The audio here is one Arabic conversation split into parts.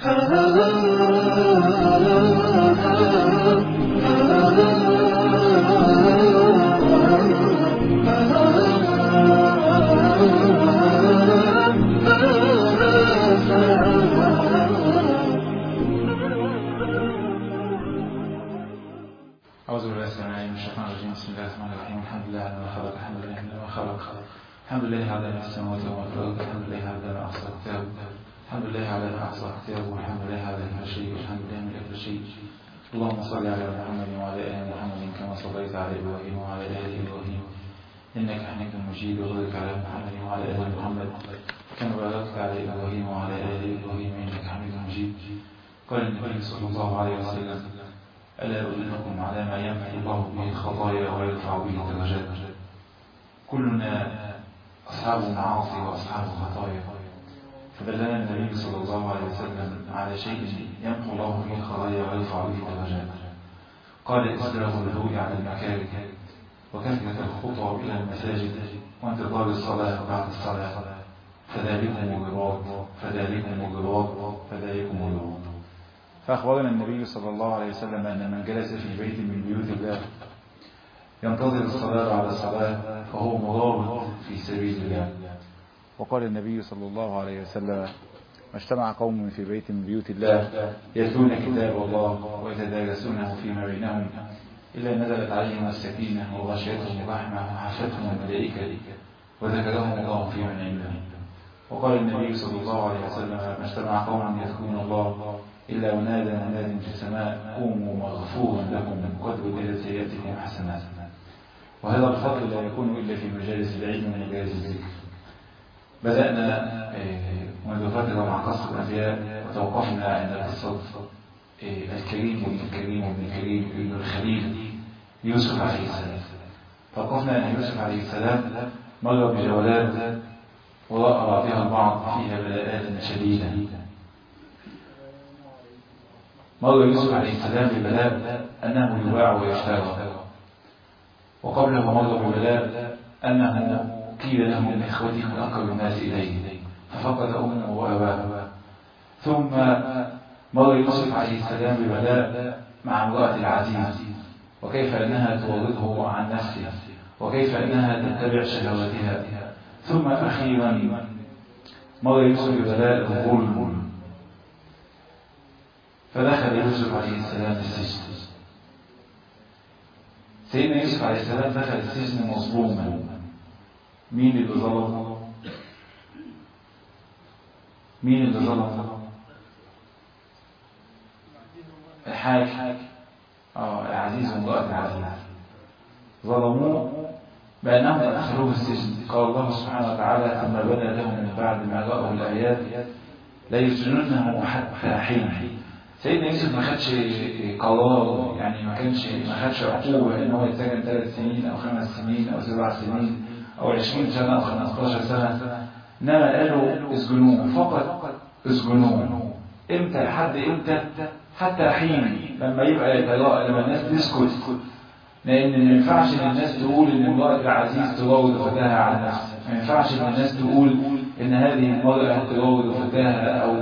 الحمد لله على ما السماوات والأرض، الحمد لله على ما أحصى كتابه، الحمد لله على ما أحصى كتابه، والحمد لله على ما شيء، والحمد لله من كل شيء. اللهم صل على محمد وعلى آل محمد كما صليت على إبراهيم وعلى آل إبراهيم إنك حميد مجيد، وبارك على محمد وعلى آل محمد كما باركت على إبراهيم وعلى آل إبراهيم إنك حميد مجيد. قال النبي صلى الله عليه وسلم: ألا أدلكم على ما يمحو الله به الخطايا ويرفع به الدرجات. كلنا أصحاب المعاصي وأصحاب الخطايا، فدلنا النبي صلى الله عليه وسلم على شيء يمحو الله به الخطايا ويرفع به الدرجات. قال: إسراف الهدوء على المكاره، وكثرة الخطى إلى المساجد، وانتظار الصلاة بعد الصلاة، فذلكم الرباط فذلكم الرباط فذلكم الرباط. فأخبرنا النبي صلى الله عليه وسلم أن من جلس في بيت من بيوت الله ينتظر الصلاة بعد الصلاة فهو مرابط في سبيل الله. وقال النبي صلى الله عليه وسلم: ما اجتمع قوم في بيت من بيوت الله يتلون كتاب الله ويتدارسونه فيما بينهم إلا نزلت عليهم السكينة وغشيتهم الرحمة وحفتهم الملائكة وذكرهم الله في من عنده. وقال النبي صلى الله عليه وسلم: ما اجتمع قوم يذكرون الله إلا ونادى مناد في السماء: قوموا مغفورا لكم قد بدلت سيئاتكم حسنات. وهذا الفضل لا يكون إلا في مجالس العلم ومجالس الذكر. بدأنا منذ فترة مع قصة الأنبياء، وتوقفنا عند قصة الكريم وابن الكريم وابن الكريم ابن الخليل يوسف عليه السلام. توقفنا أن يوسف عليه السلام مر بجولات ورأى بعضها البعض فيها بلاءات شديدة. مر يوسف عليه السلام ببلاء أنه يباع ويشترى، وقبله مر ببلاء أنه قيل له من إخوته من أقرب الناس إليه ففقد أمه وأباه. ثم مر يوسف عليه السلام ببلاء مع امرأة العزيز، وكيف أنها تورده عن نفسه، وكيف أنها تتبع شهواتها. ثم أخيرا مر يوسف ببلاء الظلم، فدخل يوسف عليه السلام السجن. سيدنا يوسف عليه السلام دخل السجن مظلوما. مين اللي ظلم؟ مين اللي ظلم؟ الحاكم العزيز وامرأة العزيز ظلموه بأنهم أدخلوه السجن. قال الله سبحانه وتعالى: ثم بدا لهم من بعد ما رأوا الآيات ليسجننه حتى حين. سيدنا يوسف ما خدش قرار، يعني ما خدش عقوبة ان هو يتسجن 3 سنين او 5 سنين او 7 سنين او 20 سنة او 15 سنة، انما قالوا اسجنوه، فقط اسجنوه. امتى؟ لحد امتى؟ حتى حين، لما يبقى يتراءى، لما الناس تسكت. لان ما ينفعش ان الناس تقول ان امرأة العزيز تراود فتاها عن نفسها، ما ينفعش ان الناس تقول ان هذه المرأة تراود فتاها او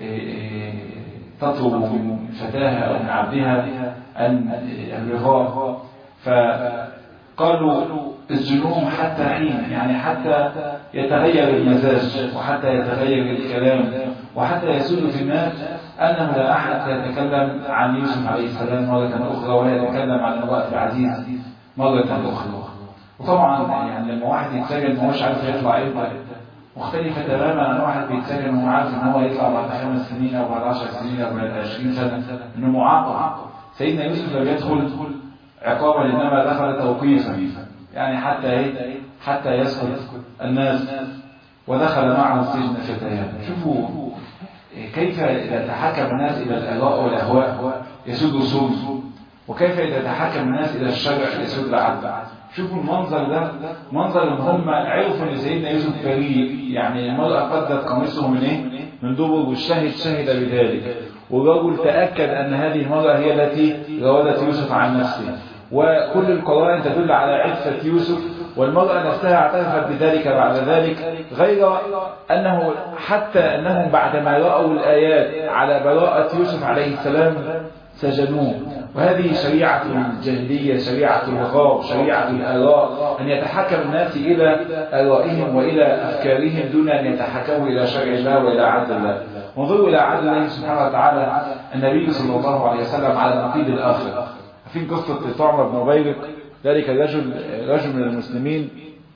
تطلب من فتاها أو من عبدها الرغاء. فقالوا اسجنوهم حتى حين، يعني حتى يتغير المزاج، وحتى يتغير الكلام، وحتى يسود في الناس أنه لا أحد يتكلم عن يوسف عليه السلام مرة أخرى، ولا يتكلم عن امرأة العزيز مرة أخرى. وطبعا يعني لما واحد يتسجن ما هوش عارف يطلع إيه، مختلفة تماما عن واحد بيتسجن وهو عارف ان هو يطلع بعد 5 سنين او بعد 10 سنين او بعد 20 سنة انه معاقب. سيدنا يوسف لم يدخل عقابا، انما دخل توقيفا، يعني حتى يسكت الناس. ودخل معه السجن فتيان. شوفوا كيف إذا تحكم الناس إلى الآراء والأهواء يسود سود، وكيف إذا تحكم الناس إلى الشرع يسود العدل. شوفوا المنظر ده، منظر ان هم عرفوا ان سيدنا يوسف بريء. يعني المرأة قدت قميصه من ايه؟ من دبر، والشاهد شهد بذلك، والرجل تأكد ان هذه المرأة هي التي راودت يوسف عن نفسه، وكل القرائن تدل على عفة يوسف، والمرأة نفسها اعترفت بذلك بعد ذلك. غير أنه حتى أنهم بعدما رأوا الآيات على براءة يوسف عليه السلام سجنوه. وهذه شريعة الجاهلية، شريعة الوغاب، شريعة الآراء، أن يتحكم الناس إلى آرائهم وإلى أفكارهم دون أن يتحكموا إلى شرع الله وإلى عدل الله. وانظروا إلى عدل الله سبحانه وتعالى. النبي صلى الله عليه وسلم على النقيض الآخر. في قصة طعمة بن عبيرق، ذلك رجل من المسلمين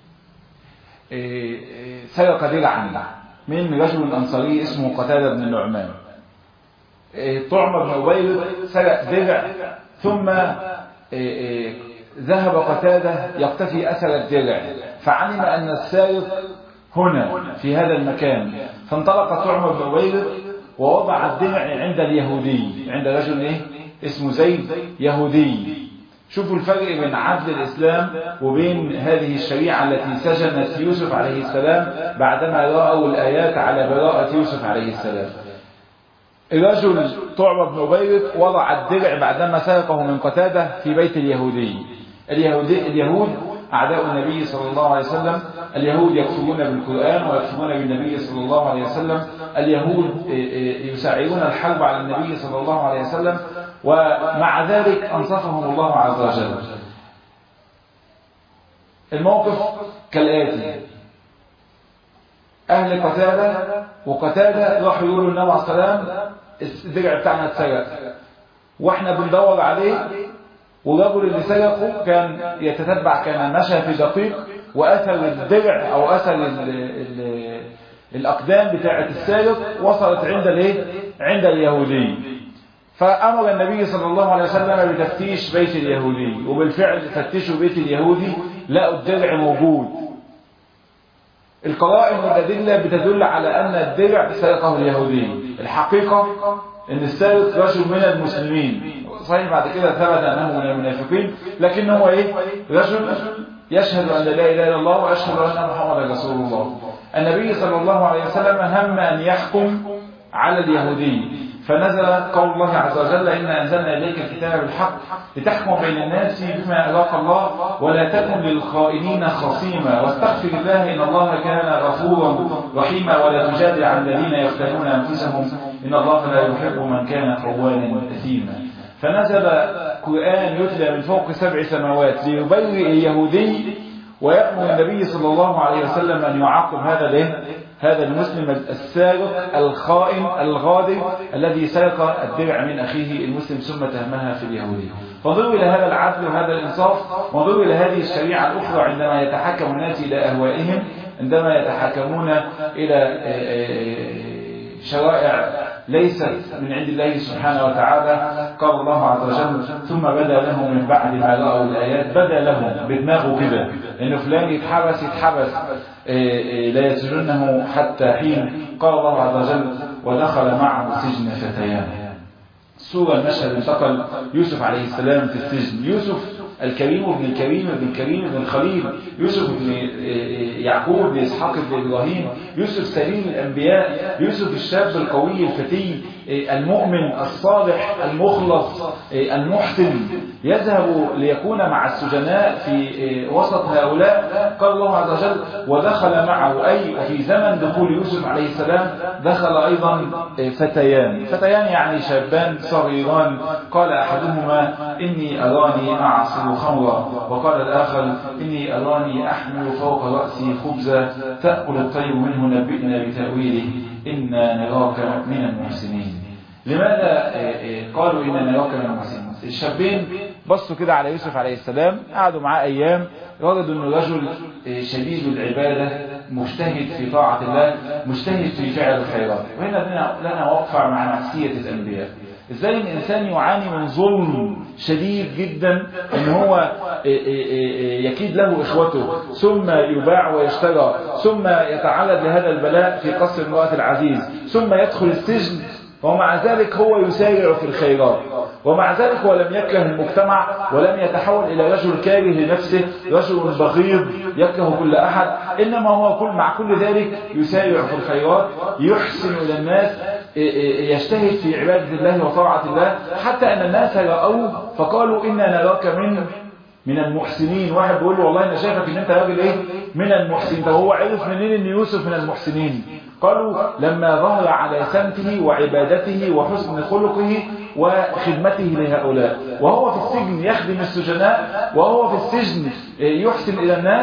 سرق درعا من رجل أنصاري اسمه قتادة بن النعمان. طعمة بن عبيرق سرق درع، ثم ذهب قتادة يقتفي أثر الدرع، فعلم أن السارق هنا في هذا المكان، فانطلق طعمة بن عبيرق ووضع الدرع عند اليهودي، عند رجل اسمه زيد يهودي. شوفوا الفرق بين عدل الإسلام وبين هذه الشريعة التي سجنت يوسف عليه السلام بعدما رأوا الآيات على براءة يوسف عليه السلام. الرجل طعمة بن عبيرق وضع الدرع بعدما سرقه من قتادة في بيت اليهودي. اليهود أعداء النبي صلى الله عليه وسلم. اليهود يكفرون بالقرآن ويكفرون بالنبي صلى الله عليه وسلم. اليهود يسعرون الحرب على النبي صلى الله عليه وسلم، ومع ذلك أنصفهم الله عز وجل. الموقف كالآتي: أهل قتادة وقتادة راحوا يقولوا النبي عليه السلام الدرع بتاعنا اتسرق، واحنا بندور عليه، والرجل اللي سرقه كان يتتبع، كان مشى في دقيق، وأثر الدرع أو أثر الأقدام بتاعة السارق وصلت عند اليهودي. فأمر النبي صلى الله عليه وسلم بتفتيش بيت اليهودي، وبالفعل فتشوا بيت اليهودي لقوا الدرع موجود. القرائن والأدلة بتدل على أن الدرع سرقه اليهودي. الحقيقة أن السارق رجل من المسلمين، صحيح بعد كده ثبت أنه من المنافقين، لكنه رجل يشهد أن لا إله إلا الله ويشهد أن محمد رسول الله. النبي صلى الله عليه وسلم هم أن يحكم على اليهودي، فنزل قول الله عز وجل: إنا أنزلنا إليك الكتاب بالحق لتحكم بين الناس بما أراك الله ولا تكن للخائنين خصيما واستغفر الله إن الله كان غفورا رحيما ولا تجادل عن الذين يختانون أنفسهم إن الله لا يحب من كان خوانا أثيما. فنزل قرآن يتلى من فوق 7 سماوات ليبرئ اليهودي، ويأمر النبي صلى الله عليه وسلم أن يعاقب هذا المسلم السارق الخائن الغادر الذي سرق الدرع من أخيه المسلم ثم تهمها في اليهودي. فانظروا إلى هذا العدل وهذا الإنصاف، وانظروا إلى هذه الشريعة الأخرى عندما يتحكم الناس إلى أهوائهم، عندما يتحكمون إلى شرائع ليست من عند الله سبحانه وتعالى. قال الله عز وجل: ثم بدا لهم من بعد ما رأوا الآيات، بدا لهم بدماغه كده إنه فلان يتحبس لا يسجنه حتى حين. قال الله عز وجل: ودخل معه السجن فتيان. سورة المشهد انتقل يوسف عليه السلام في السجن. يوسف الكريم ابن الكريم ابن الكريم ابن الخليل، يوسف ابن يعقوب ابن إسحاق ابن إبراهيم، يوسف سليم الأنبياء، يوسف الشاب القوي الفتي المؤمن الصالح المخلص المحسن، يذهب ليكون مع السجناء في وسط هؤلاء. قال الله عز وجل: ودخل معه، أي وفي زمن دخول يوسف عليه السلام دخل أيضا فتيان يعني شابان صغيران. قال أحدهما: إني أراني أعصر خمرا، وقال الآخر: إني أراني أحمل فوق رأسي خبزا تأكل الطير منه، نبئنا بتأويله إنا نراك من المحسنين. لماذا قالوا إنا نراك من المحسنين؟ الشابين بصوا كده على يوسف عليه السلام، قعدوا معاه أيام، وجدوا أنه رجل شديد العبادة، مجتهد في طاعة الله، مجتهد في فعل الخيرات. وهنا لنا وقفة مع نفسية الأنبياء. ازاي الانسان يعاني من ظلم شديد جدا، ان هو يكيد له اخوته، ثم يباع ويشترى، ثم يتعرض لهذا البلاء في قصر امرأة العزيز، ثم يدخل السجن، ومع ذلك هو يسارع في الخيرات، ومع ذلك هو لم يكره المجتمع ولم يتحول إلى رجل كاره لنفسه، رجل بغيض يكره كل أحد، إنما هو مع كل ذلك يسارع في الخيرات، يحسن إلى الناس، يجتهد في عبادة الله وطاعة الله، حتى أن الناس رأوه فقالوا إنا نراك من المحسنين. واحد بيقول له: والله أنا شايفك إن أنت راجل من المحسنين. طب هو عرف منين ان يوسف من المحسنين؟ قالوا لما ظهر على سمته وعبادته وحسن خلقه وخدمته لهؤلاء، وهو في السجن يخدم السجناء، وهو في السجن يحسن إلى الناس.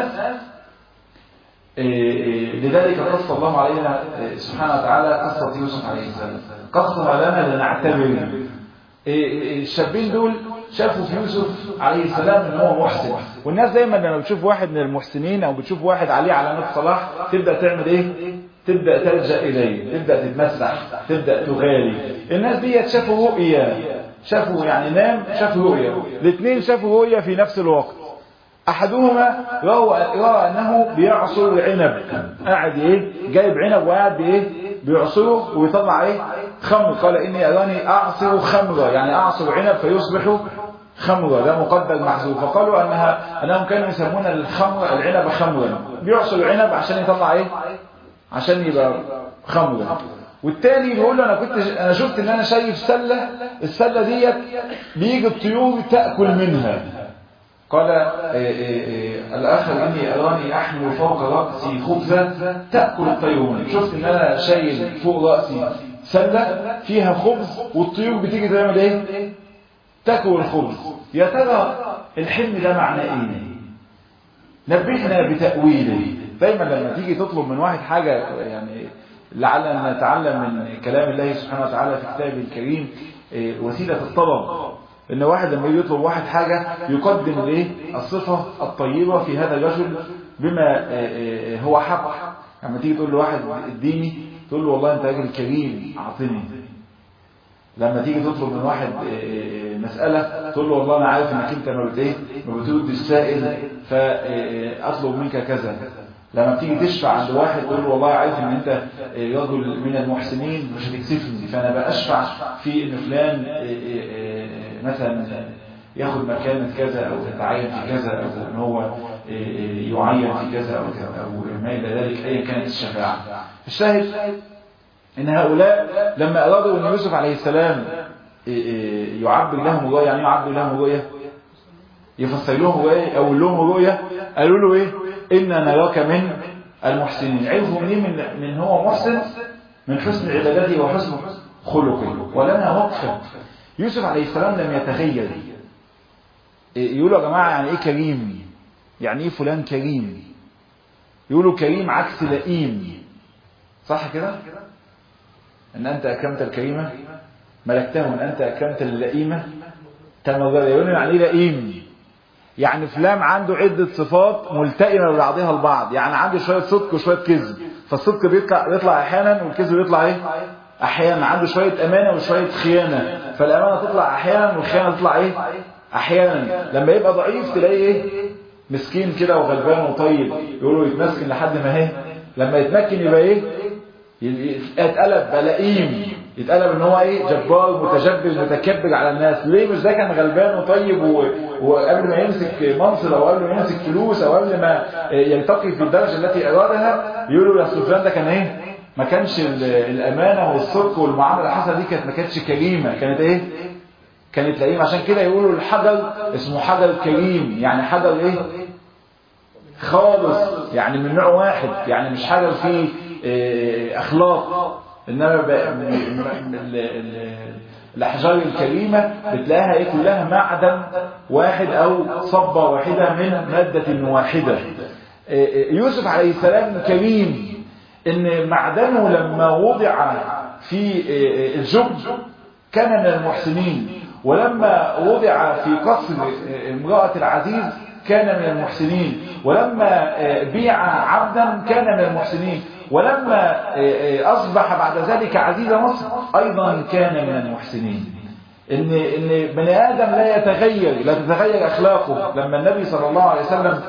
لذلك قص الله علينا سبحانه وتعالى قصة يوسف عليه السلام، قصها لنا لنعتبر. الشابين دول شافوا في يوسف عليه السلام ان هو محسن، والناس دايما لما بتشوف واحد من المحسنين او بتشوف واحد عليه علامات صلاح تبدا تعمل ايه؟ تبدا تلجا اليه، تبدا تتمسح، تبدا تغالي. الناس دي شافوا رؤيا، شافوا يعني نام شافوا رؤيا، الاثنين شافوا رؤيا في نفس الوقت. احدهما يرى انه بيعصر العنب، قاعد ايه؟ جايب عنب وقاعد بايه؟ بيعصره ويطلع ايه؟ خمر. قال اني اراني اعصر خمرا، يعني اعصر عنب فيصبح خمرا، ده مقدر محذوف. فقالوا انهم كانوا يسمون الخمر العنب خمرا، بيعصر العنب عشان يطلع ايه؟ عشان يبقى خمرا. والتاني بيقول له انا شفت ان انا شايف سله، السله ديت بيجي الطيور تاكل منها. قال الآخر إني أراني أحمل فوق رأسي خبزة تأكل الطيور، شفت إن أنا شايل فوق رأسي سلة فيها خبز والطيور بتيجي تعمل إيه؟ تأكل الخبز. يا ترى الحلم ده معناه إيه؟ نبهنا بتأويله. دايما لما تيجي تطلب من واحد حاجة، يعني لعلنا نتعلم من كلام الله سبحانه وتعالى في كتابه الكريم وسيلة الطلب، ان واحد لما يطلب واحد حاجة يقدم الايه؟ الصفة الطيبة في هذا الرجل بما هو حق. لما تيجي تقول لواحد اديني، تقول له والله انت راجل كريم اعطني. لما تيجي تطلب من واحد مسألة تقول له والله انا عارف انك انت ما بترد السائل فاطلب منك كذا. لما تيجي تشفع عند واحد تقول له والله عارف ان انت رجل من المحسنين مش هتكسفني، فانا بأشفع في ان فلان مثلا ياخد مكان كذا او يتعين في كذا او ان هو يعين في كذا او ما الى ذلك، ايا كانت الشفاعه. الشاهد ان هؤلاء لما ارادوا ان يوسف عليه السلام يعبر لهم رؤيا، يعني يعبر لهم رؤيا، يفسر لهم رؤيا، يقول لهم رؤيا، قالوا له ايه؟ إنا نراك من المحسنين. عرفوا منين من هو محسن؟ من حسن عبادته وحسن خلقه. ولنا وقفة يوسف عليه السلام لم يتغير. يقولوا يا جماعة يعني ايه كريم؟ يعني ايه فلان كريم؟ يقولوا كريم عكس لئيم، صح كده؟ ان انت اكرمت الكريمة ملكته، ان انت اكرمت اللئيمة تمغر. يقولوا يعني ايه لئيم؟ يعني فلان عنده عدة صفات ملتئمة ببعضها البعض، يعني عنده شوية صدق وشوية كذب، فالصدق بيطلع احيانا والكذب بيطلع ايه؟ احيانا. عنده شوية امانة وشوية خيانة، فالامانة تطلع احيانا والخيانة تطلع ايه؟ احيانا. لما يبقى ضعيف تلاقيه ايه؟ مسكين كده وغلبان وطيب، يقولوا يتمسكن لحد ما ايه؟ لما يتمكن يبقى ايه؟ يتقلب بلئيم، يتقلب ان هو ايه؟ جبار متجبر متكبر على الناس. ليه؟ مش ده كان غلبان وطيب وقبل ما يمسك منصب او قبل ما يمسك فلوس او قبل ما يلتقي في الدرجه التي ارادها يقولوا يا سفيان ده كان ايه؟ ما كانش الامانه والصدق والمعامله الحسنه دي ما كانتش كريمه، كانت ايه؟ كانت لئيمه. عشان كده يقولوا الحجر اسمه حجر كريم، يعني حجر ايه؟ خالص، يعني من نوع واحد، يعني مش حجر فيه اخلاق. انما الاحجار الكريمه بتلاقيها ايه؟ كلها معدن واحد او صبه واحده من ماده واحده. يوسف عليه السلام كريم، ان معدنه لما وضع في الجب كان من المحسنين، ولما وضع في قصر امرأة العزيز كان من المحسنين، ولما بيع عبدا كان من المحسنين، ولما أصبح بعد ذلك عزيز مصر أيضا كان من المحسنين. إن بني آدم لا يتغير، لا تتغير أخلاقه. لما النبي صلى الله عليه وسلم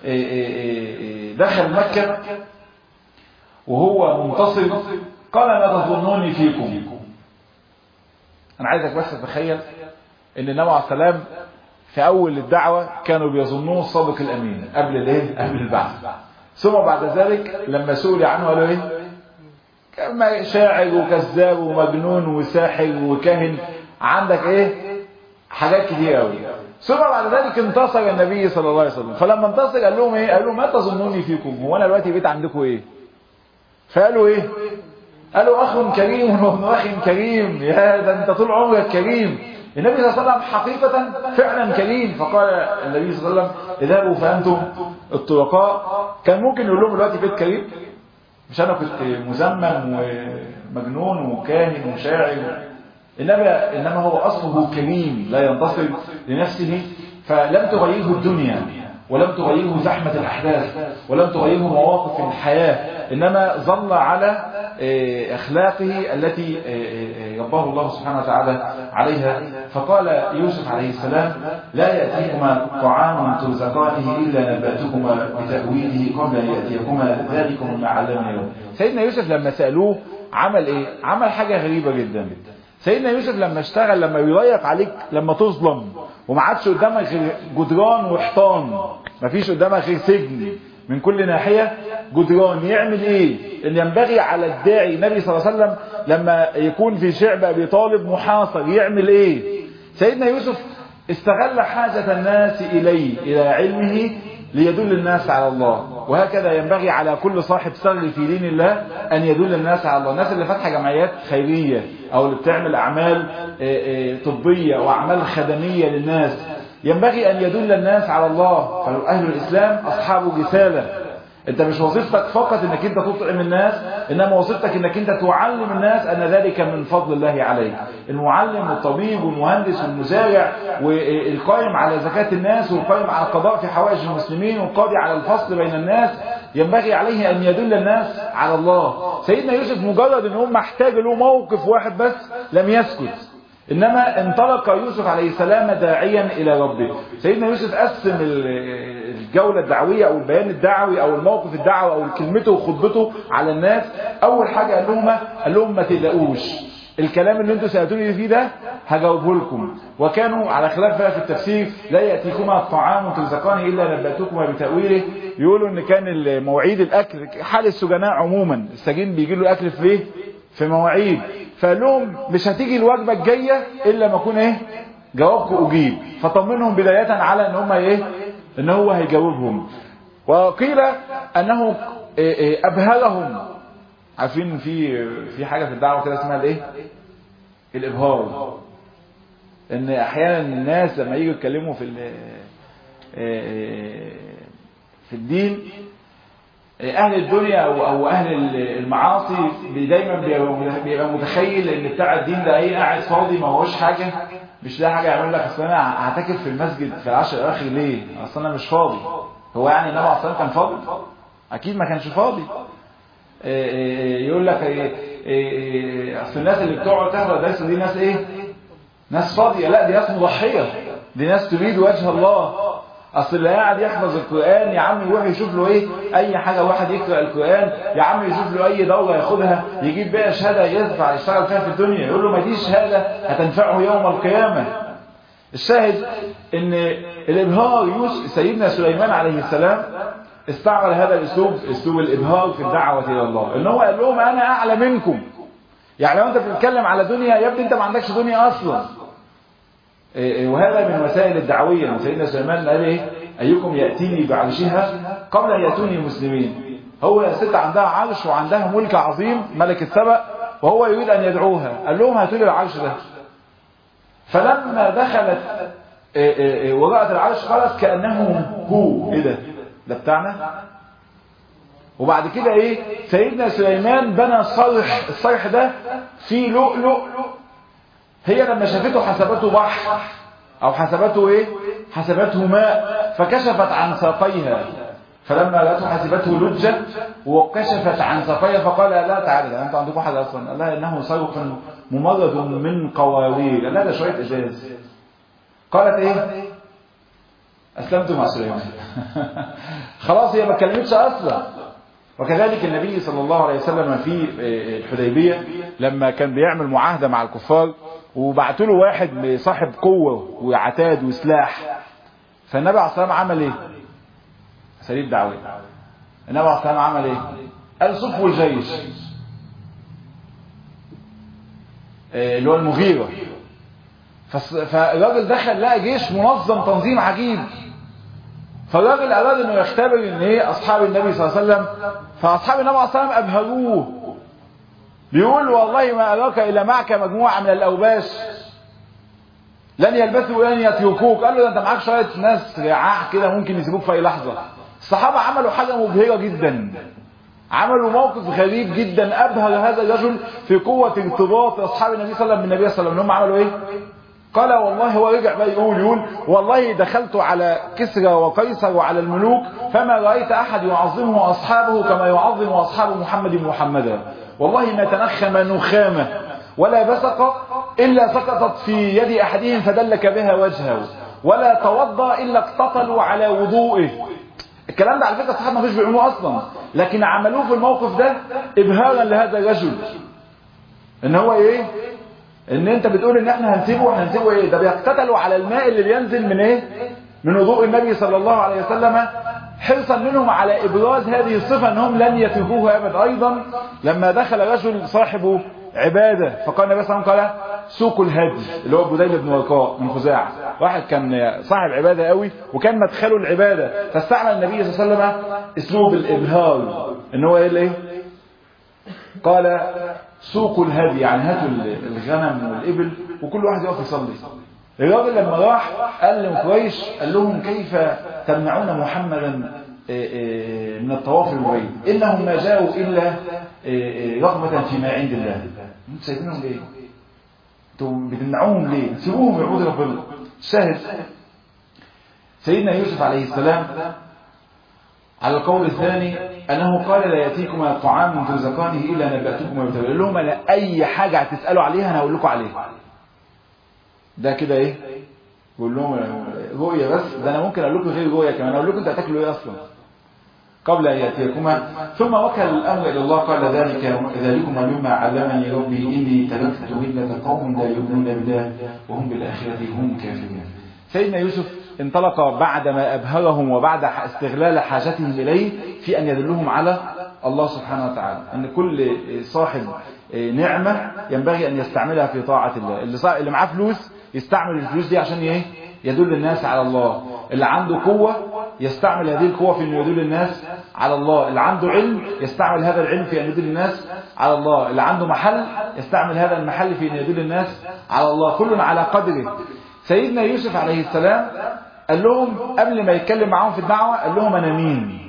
دخل مكة وهو منتصر قال ما تظنوني فيكم. أنا عايزك بس تتخيل إن النبي عليه السلام في أول الدعوة كانوا بيظنوه الصادق الأمين قبل الإيه؟ قبل البعث. ثم بعد ذلك لما سئل عنه قالوا إيه؟ كما شاعر وكذاب ومجنون وساحر وكاهن، عندك إيه؟ حاجات كتير قوي. ثم بعد ذلك انتصر النبي صلى الله عليه وسلم. فلما انتصر قال لهم ايه؟ قال لهم ما تظنوني فيكم؟ هو انا دلوقتي بقيت عندكم ايه؟ فقالوا ايه؟ قالوا اخ كريم وابن اخ كريم. يا ده انت طول عمرك كريم. النبي صلى الله عليه وسلم حقيقة فعلا كريم. فقال النبي صلى الله عليه وسلم اذهبوا فانتم الطلقاء. كان ممكن يقول لهم دلوقتي بيت كريم، مش انا كنت مزمم ومجنون وكاهن وشاعر، انما هو اصله كريم لا ينتصر لنفسه. فلم تغيره الدنيا ولم تغيره زحمة الأحداث ولم تغيره مواقف الحياة، إنما ظل على أخلاقه التي رباه الله سبحانه وتعالى عليها. فقال يوسف عليه السلام لا يأتيكما طعام ترزقانه إلا نبأتكما بتأويله قبل أن يأتيكما ذلكم ما علمني اليوم. سيدنا يوسف لما سألوه عمل إيه؟ عمل حاجة غريبة جدا. سيدنا يوسف لما اشتغل، لما يضيق عليك، لما تظلم وما عادش قدامك غير جدران وحيطان، مفيش قدامك غير سجن من كل ناحية جدران، يعمل ايه؟ اللي ينبغي على الداعي النبي صلى الله عليه وسلم لما يكون في شعب ابي طالب محاصر يعمل ايه؟ سيدنا يوسف استغل حاجة الناس اليه، الى علمه ليدل الناس على الله. وهكذا ينبغي على كل صاحب ثغر في دين الله أن يدل الناس على الله. الناس اللي فاتحة جمعيات خيرية أو اللي بتعمل أعمال طبية وأعمال خدمية للناس ينبغي أن يدل الناس على الله. فأهل الإسلام أصحاب رسالة. انت مش وظيفتك فقط انك انت تطعم الناس، انما وظيفتك انك انت تعلم الناس ان ذلك من فضل الله عليك. المعلم والطبيب والمهندس والمزارع والقائم على زكاة الناس والقائم على القضاء في حوائج المسلمين والقاضي على الفصل بين الناس ينبغي عليه ان يدل الناس على الله. سيدنا يوسف مجرد ان هم محتاج له موقف واحد بس لم يسكت، انما انطلق يوسف عليه السلام داعيا الى ربه. سيدنا يوسف قسم الجولة الدعوية او البيان الدعوي او الموقف الدعوي او كلمته وخطبته على الناس. اول حاجة قال لهم ما تقلقوش، الكلام اللي انتوا سألتوني فيه ده هجاوبه لكم. وكانوا على خلاف بقى في التفسير لا يأتيكما الطعام ترزقانه إلا نبأتكما بتأويله. يقولوا ان كان مواعيد الاكل حال السجناء عموما، السجين بيجي له اكل في مواعيد. فقال لهم مش هتيجي الوجبة الجاية الا ما اكون جوابكم اجيب. فطمنهم بداية على ان هم ان هو هيجاوبهم. وقيل انه ابهرهم. عارفين في حاجة في الدعوة كده اسمها الابهار. ان احيانا الناس لما يجوا يتكلموا في الدين، اهل الدنيا او اهل المعاصي دايما بيبقى متخيل ان بتاع الدين ده قاعد فاضي ما هوش حاجة، مش لاقي حاجة يعمل لك. اصل انا هعتكف في المسجد في العشر الاواخر ليه؟ اصل انا مش فاضي. هو يعني النبي عليه الصلاه كان فاضي؟ اكيد ما كانش فاضي. يقول لك اصل الناس اللي بتقعد تحضر درس دي ناس ناس فاضيه. لا، دي ناس مضحيه، دي ناس تريد وجه الله. اصل اللي قاعد يحفظ القرآن يا عم يروح يشوف له اي حاجة، واحد يقرأ القرآن يا عم يشوف له اي دورة ياخدها يجيب بيها شهادة يدفع يشتغل فيها في الدنيا، يقول له ما دي شهادة هتنفعه يوم القيامة. الشاهد ان الابهار سيدنا سليمان عليه السلام استعمل هذا اسلوب الابهار في الدعوة الى الله، ان هو قال لهم انا اعلى منكم. يعني لو انت بتتكلم على دنيا يا ابني انت ما عندكش دنيا اصلا. وهذا من وسائل الدعوية. سيدنا سليمان قال أيكم يأتيني بعرشها قبل أن يأتوني مسلمين. هو ست عندها عرش وعندها ملك عظيم ملكة سبأ، وهو يريد أن يدعوها. قال لهم هاتوا لي العرش ده. فلما دخلت ورأت العرش قالت كأنه هو ده بتاعنا. وبعد كده سيدنا سليمان بنى صرح. الصرح ده فيه لؤلؤ. هي لما شافته حسبته بحر او حسبته حسبته ماء، فكشفت عن ساقيها. فلما رأته حسبته لجة وكشفت عن ساقيها فقال لا تعالى انتوا عندكم حاجه اصلا. قال لها انه صرح ممرد من قوارير. قال لها ده شويه ازاز. قالت اسلمت مع سليمان. خلاص هي ما اتكلمتش اصلا. وكذلك النبي صلى الله عليه وسلم في الحديبية لما كان بيعمل معاهدة مع الكفار وبعتوا له واحد صاحب قوة وعتاد وسلاح، فالنبي عليه الصلاة والسلام عمل اساليب دعوية. النبي عليه الصلاة والسلام عمل قال صفوا الجيش اللي هو المغيرة. فالراجل دخل لقى جيش منظم تنظيم عجيب. فالراجل اراد انه يختبر ان ايه اصحاب النبي صلى الله عليه وسلم. فاصحاب النبي صلى الله عليه وسلم ابهروه، بيقول والله ما اراك الا معك مجموعه من الاوباش لن يلبثوا ولن يتركوك. قال له ده انت معاك شويه ناس رعاع كده ممكن يسيبوك في اي لحظه. الصحابه عملوا حاجه مبهره جدا، عملوا موقف غريب جدا ابهر هذا الرجل في قوه ارتباط اصحاب النبي صلى الله عليه وسلم بالنبي صلى الله عليه وسلم. هم عملوا ايه؟ قال والله، هو رجع بقى يقول والله دخلت على كسرى وقيصر وعلى الملوك فما رأيت أحد يعظمه أصحابه كما يعظم أصحاب محمد محمدا. والله ما تنخم نخامة ولا بصق إلا سقطت في يد أحدهم فدلك بها وجهه، ولا توضأ إلا اقتتلوا على وضوئه. الكلام ده على فكرة الصحابة ما فيش بيعملوه أصلا، لكن عملوه في الموقف ده إبهارا لهذا الرجل. إن هو إيه؟ ان انت بتقول ان احنا هنسيبه ايه؟ ده بيقتتلوا على الماء اللي بينزل من ايه؟ من وضوء النبي صلى الله عليه وسلم، حرصا منهم على ابراز هذه الصفه انهم لن يتركوه ابدا. ايضا لما دخل رجل صاحبه عباده فقال النبي صلى الله عليه وسلم قال سوقوا الهدي، اللي هو بديل بن ورقاء من خزاعه، واحد كان صاحب عباده قوي وكان مدخله العباده، فاستعمل النبي صلى الله عليه وسلم اسلوب الابهار ان هو ايه؟ قال سوقوا الهدي، يعني هاتوا الغنم والإبل وكل واحد يقف يصلي. الراجل لما راح قال لقريش قال لهم كيف تمنعون محمدا من الطواف بالبيت؟ إنهم ما جاءوا إلا رغبة فيما عند الله. انتوا سايبينهم ليه؟ انتوا بتمنعوهم ليه؟ سيبوهم يعبدوا ربنا. الشاهد سيدنا يوسف عليه السلام على القول الثاني أنه قال لا يأتيكما طعام من ترزقانه إلا نبأتكما بتأويله. قال لهم أنا أي حاجة هتسألوا عليها أنا هقول لكم عليها. ده كده إيه؟ بقول لهم رؤية بس، ده أنا ممكن أقول لكم غير رؤية كمان، أقول لكم أنتوا هتاكلوا إيه أصلا قبل أن يأتيكما. ثم وكل الأمر إلى الله قال ذلكما مما علمني ربي إني تركت ملة قوم لا يؤمنون بالله وهم بالآخرة هم كافرون. سيدنا يوسف انطلق بعد ما أبهرهم وبعد استغلال حاجتهم إليه في أن يدلهم على الله سبحانه وتعالى، أن كل صاحب نعمة ينبغي أن يستعملها في طاعة الله. اللي معاه فلوس يستعمل الفلوس دي عشان إيه؟ يدل الناس على الله. اللي عنده قوة يستعمل هذه القوة في أن يدل الناس على الله. اللي عنده علم يستعمل هذا العلم في أن يدل الناس على الله. اللي عنده محل يستعمل هذا المحل في أن يدل الناس على الله، كل على قدره. سيدنا يوسف عليه السلام قال لهم قبل ما يتكلم معاهم في الدعوة قال لهم أنا مين،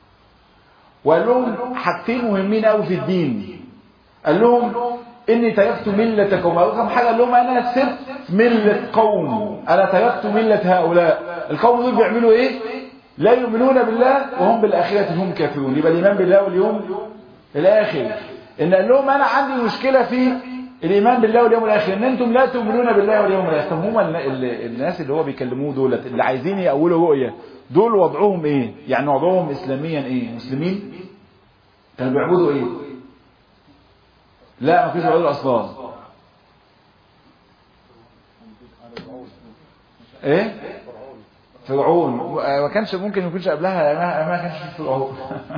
وقال لهم حاجتين مهمين قوي في الدين. قال لهم إني تركت ملة قوم. أول حاجة قال لهم أنا سبت ملة قوم، أنا تركت ملة هؤلاء. القوم دول بيعملوا إيه؟ لا يؤمنون بالله وهم بالآخرة هم كافرون. يبقى الإيمان بالله واليوم الآخر. إن قال لهم أنا عندي مشكلة في الإيمان بالله واليوم الآخر، إن أنتم لا تؤمنون بالله واليوم الآخر. هم الناس اللي هو بيكلموه دولت اللي عايزين يأولوا رؤية، دول وضعهم إيه؟ يعني وضعهم إسلاميا إيه؟ مسلمين؟ كانوا بيعبدوا إيه؟ لا ما فيش بيعبدوا الأصنام. إيه؟ فرعون. ما كانش ممكن يكونش قبلها، ما كانش في فرعون.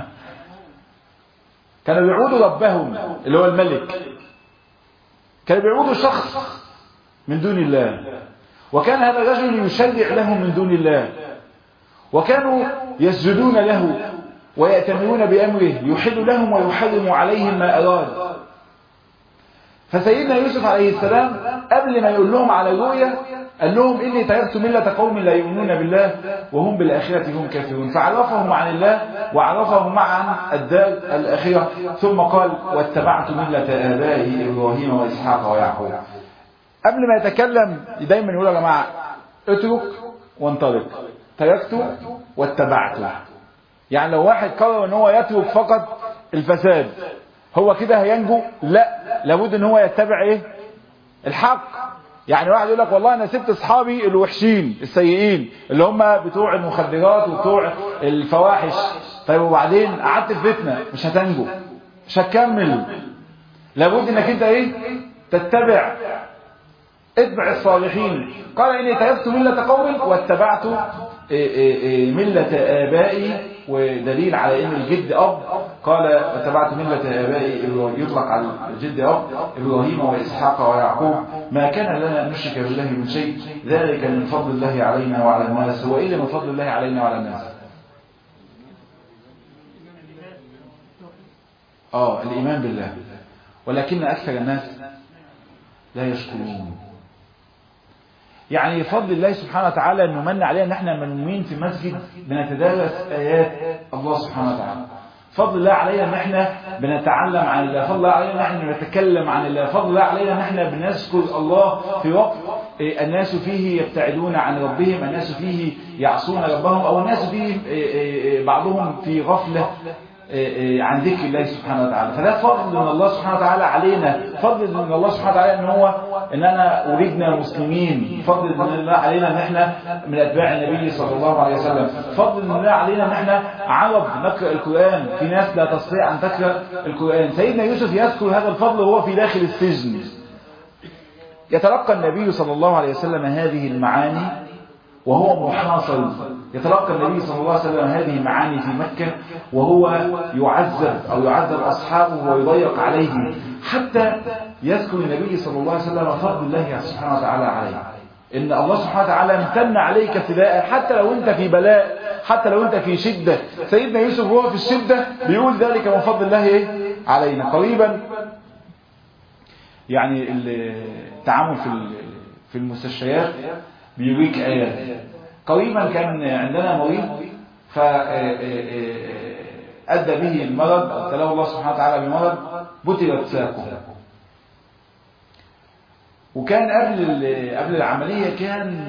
كانوا بيعبدوا ربهم اللي هو الملك، كانوا بيعبدوا شخص من دون الله، وكان هذا الرجل يشرع لهم من دون الله، وكانوا يسجدون له ويأتمرون بأمره، يحل لهم ويحرم عليهم ما أراد. فسيدنا يوسف عليه السلام قبل ما يقول لهم على الرؤيا قال لهم إني تركت ملة قوم لا يؤمنون بالله وهم بالآخرة هم كافرون. فعرفهم عن الله وعرفهم عن الدار الآخرة. ثم قال واتبعت ملة آبائي إبراهيم وإسحاق ويعقوب. قبل ما يتكلم دايما يقول يا جماعة اترك وانطلق، تركت واتبعت. يعني لو واحد قرر ان هو يترك فقط الفساد هو كده هينجو؟ لا، لابد ان هو يتبع ايه؟ الحق. يعني واحد يقول لك والله انا سبت اصحابي الوحشين السيئين اللي هم بتوع المخدرات وبتوع الفواحش، طيب وبعدين قعدت في فتنه، مش هتنجو، مش هتكمل. لابد انك انت ايه؟ تتبع اتبع الصالحين. قال إني تركت ملة قوم واتبعت ملة آبائي، ودليل على إن الجد أب. قال واتبعت ملة آبائي، يطلق على الجد أب، إبراهيم وإسحاق ويعقوب، ما كان لنا أن نشرك بالله من شيء، ذلك من فضل الله علينا وعلى الناس. هو إيه من فضل الله علينا وعلى الناس؟ الإيمان بالله. ولكن أكثر الناس لا يشكرون. يعني فضل الله سبحانه وتعالى أنه من علينا أن احنا منومين في مسجد بنتدارس آيات الله سبحانه وتعالى. فضل الله علينا أن احنا بنتعلم عن الله. فضل الله علينا أن احنا بنتكلم عن الله. فضل الله علينا أن احنا بنذكر الله في وقت الناس فيه يبتعدون عن ربهم، الناس فيه يعصون ربهم، أو الناس فيه بعضهم في غفلة عن ذكر الله سبحانه وتعالى. فده فضل من الله سبحانه وتعالى علينا. فضل من الله سبحانه وتعالى اننا ولدنا مسلمين. فضل من الله علينا ان احنا من اتباع النبي صلى الله عليه وسلم. فضل من الله علينا ان احنا عرب نقرأ القرآن. في ناس لا تستطيع ان تقرأ القرآن. سيدنا يوسف يذكر هذا الفضل وهو في داخل السجن. يتلقى النبي صلى الله عليه وسلم هذه المعاني وهو محاصر. يتلقى النبي صلى الله عليه وسلم هذه المعاني في مكة وهو يعذب أصحابه ويضيق عليه، حتى يذكر النبي صلى الله عليه وسلم فضل الله سبحانه وتعالى عليه. إن الله سبحانه وتعالى امتن عليك ابتداء، حتى لو أنت في بلاء، حتى لو أنت في شدة. سيدنا يوسف وهو في الشدة بيقول ذلك من فضل الله علينا. قريبا يعني التعامل في المستشفيات بيوريك آيات. قريبا كان عندنا مريض فأدى به المرض، ابتلاه الله سبحانه وتعالى بمرض، بترت ساقه. وكان قبل العملية كان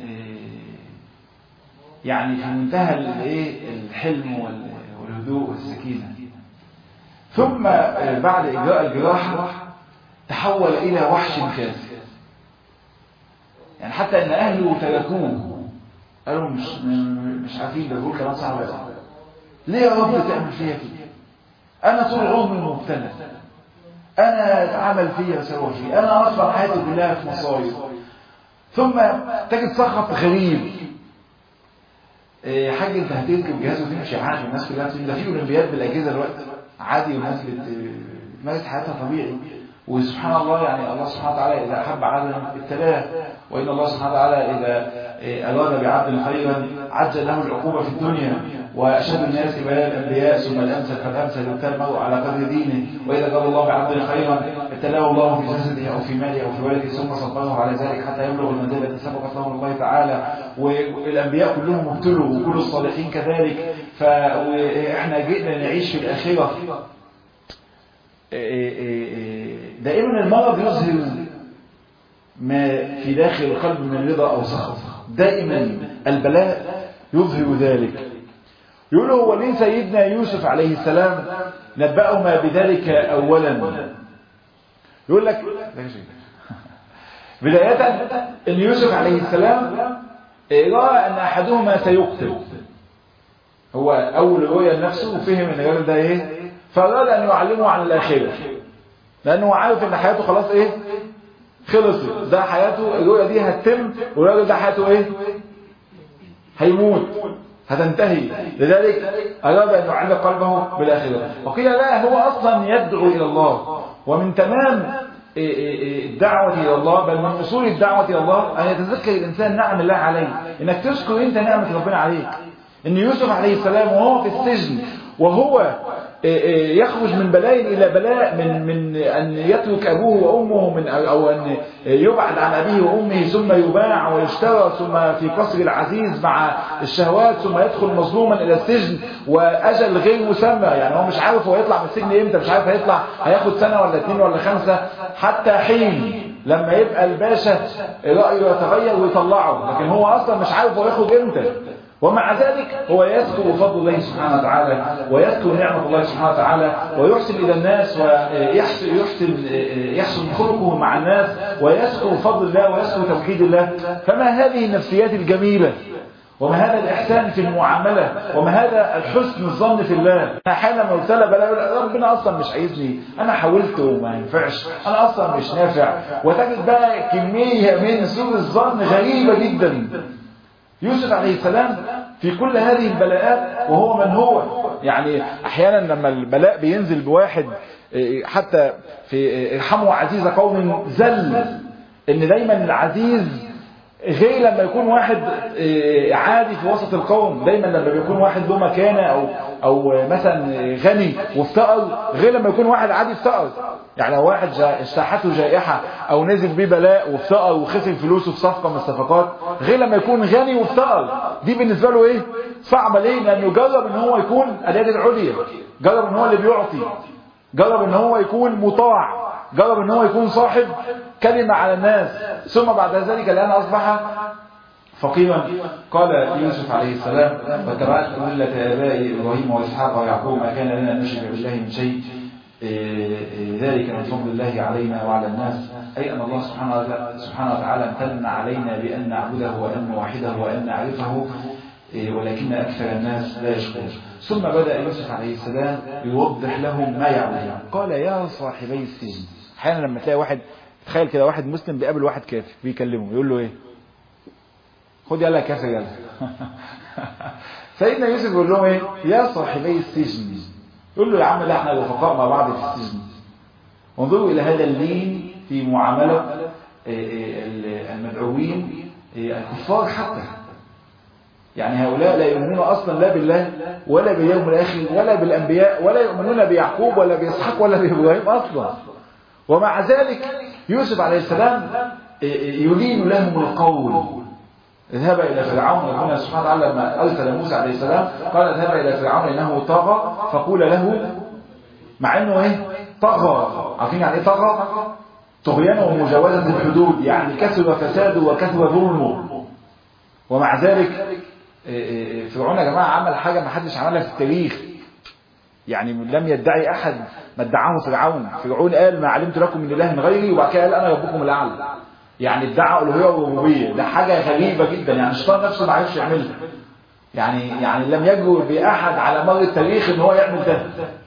يعني في منتهى الحلم والهدوء والسكينة. ثم بعد إجراء الجراحة تحول إلى وحش كاسر. يعني حتى ان اهله تركوه، قالوا مش عارفين، ده بيقول كلام صعب قوي. ليه يا رب تعمل فيا كده؟ انا طول عمري مبتلى، انا اتعمل فيا وسوى فيا، انا اصلا حياتي كلها في مصايب. ثم تجد سخط غريب. حاج انت هتركب جهاز وتمشي عادي، الناس كلها بتمشي. ده في اولمبياد بالاجهزه دلوقتي عادي، والناس بتمارس حياتها طبيعي. وسبحان الله، يعني الله سبحانه وتعالى إذا أحب عبدا ابتلاه، وإن الله سبحانه وتعالى إذا أراد بعبد خيرا عجل له العقوبة في الدنيا. وأشد الناس بلاء الأنبياء ثم الأمثل فالأمثل، يبتلى المرء على قدر دينه. وإذا قال الله بعبد خيرا ابتلاه الله في جسده أو في ماله أو في ولده ثم صبره على ذلك حتى يبلغ المنزلة التي سبقت له الله تعالى. والأنبياء كلهم ابتلوا وكل الصالحين كذلك. فإحنا جئنا نعيش في الآخرة. دائما المرض يظهر ما في داخل القلب من رضا أو سخط. دائما البلاء يظهر ذلك. يقولوا هو ليه سيدنا يوسف عليه السلام نبأهما بذلك أولا؟ يقول لك بداية أن يوسف عليه السلام رأى أن أحدهما سيقتل. هو أول رؤية لنفسه وفهم أن الراجل ده فأراد أن يعلمه عن الآخرة، لأنه عارف أن حياته خلاص خلصت. ده حياته، الرؤية دي هتتم، والراجل ده حياته هيموت، هتنتهي. لذلك أراد أن يعلق قلبه بالآخرة. وقيل لا، هو أصلا يدعو إلى الله. ومن تمام الدعوة إلى الله، بل من أصول الدعوة إلى الله، أن يتذكر الإنسان نعم الله عليه، إنك تذكر أنت نعمة ربنا عليك. إن يوسف عليه السلام وهو في السجن وهو يخرج من بلاء إلى بلاء، من أن يترك أبوه وأمه، أو أن يبعد عن أبيه وأمه، ثم يباع ويشترى، ثم في قصر العزيز مع الشهوات، ثم يدخل مظلوما إلى السجن وأجل غير مسمى. يعني هو مش عارف هو يطلع من السجن إمتى، مش عارف هيطلع هياخد سنة ولا 2 ولا 5، حتى حين لما يبقى الباشا رأيه يتغير ويطلعه، لكن هو أصلا مش عارف هو ياخد إمتى. ومع ذلك هو يذكر فضل الله سبحانه وتعالى، ويذكر نعمة الله سبحانه وتعالى، ويحسن إلى الناس، ويحسن خلقه مع الناس، ويذكر فضل الله ويذكر توحيد الله. فما هذه النفسيات الجميلة وما هذا الإحسان في المعاملة، وما هذا الحسن الظن في الله. أحيانا لما ابتلى بلاء ربنا أصلا مش عايزني، أنا حاولت وما ينفعش، أنا أصلا مش نافع، وتجد بقى كمية من سوء الظن غريبة جدا. يوسف عليه السلام في كل هذه البلاءات وهو من هو. يعني أحيانا لما البلاء بينزل بواحد حتى في ارحموا عزيز قوم ذل، إن دايما العزيز غير لما يكون واحد عادي في وسط القوم. دايما لما بيكون واحد له مكانة أو مثلا غني وافتقر، غير لما يكون واحد عادي افتقر. يعني لو واحد اجتاحته جائحة أو نزل بيه بلاء وافتقر وخسر فلوسه في صفقة من الصفقات، غير لما يكون غني وافتقر. دي بالنسبة له ايه؟ صعبة. ليه؟ لأنه جرب ان هو يكون اليد العليا، جرب ان هو اللي بيعطي، جرب ان هو يكون مطاع، جرب ان هو يكون صاحب كلمة على الناس. ثم بعد ذلك الآن أصبح فقيرا. قال يوسف عليه السلام: واتبعت ملة آبائي إبراهيم وإسحاق ويعقوب ما كان لنا أن نشرك بالله من شيء، ذلك من فضل الله علينا وعلى الناس. أي أن الله سبحانه وتعالى امتن علينا بأن نعبده وأن نوحده وأن نعرفه، ولكن أكثر الناس لا يشكرون. ثم بدأ يوسف عليه السلام يوضح لهم ما يعبدون. قال: يا صاحبي السجن. أحيانا لما تلاقي واحد، تخيل كده واحد مسلم بيقابل واحد كافر بيكلمه، يقول له ايه؟ خد يلا كافر يلا. سيدنا يوسف يقول لهم ايه؟ يا صاحبي السجن. يقول له: يا عم لا، احنا رفقاء مع بعض في السجن. وانظروا الى هذا اللين في معاملة المدعوين الكفار حتى. يعني هؤلاء لا يؤمنون اصلا لا بالله ولا باليوم الاخر ولا بالانبياء، ولا يؤمنون بيعقوب ولا بإسحاق ولا بإبراهيم اصلا. ومع ذلك يوسف عليه السلام يلين لهم القول. اذهب إلى فرعون. ربنا سبحانه وتعالى لما أرسل موسى عليه السلام قال: اذهب إلى فرعون إنه طغى فقول له، مع إنه إيه؟ طغى. عارفين يعني إيه طغى؟ طغيان ومجاوزة الحدود، يعني كثر فساده وكثر ظلمه. ومع ذلك فرعون يا جماعة عمل حاجة ما حدش عملها في التاريخ. يعني لم يدعي أحد ما ادعاه فرعون. فرعون قال: ما علمت لكم من إله غيري، وبعد كده قال: أنا ربكم الأعلى. يعني ادعى ألوهية وربوبية. ده حاجة غريبة جدا، يعني الشيطان نفسه ما عرفش يعملها. يعني لم يجرؤ بأحد على مر التاريخ إن هو يعمل ده.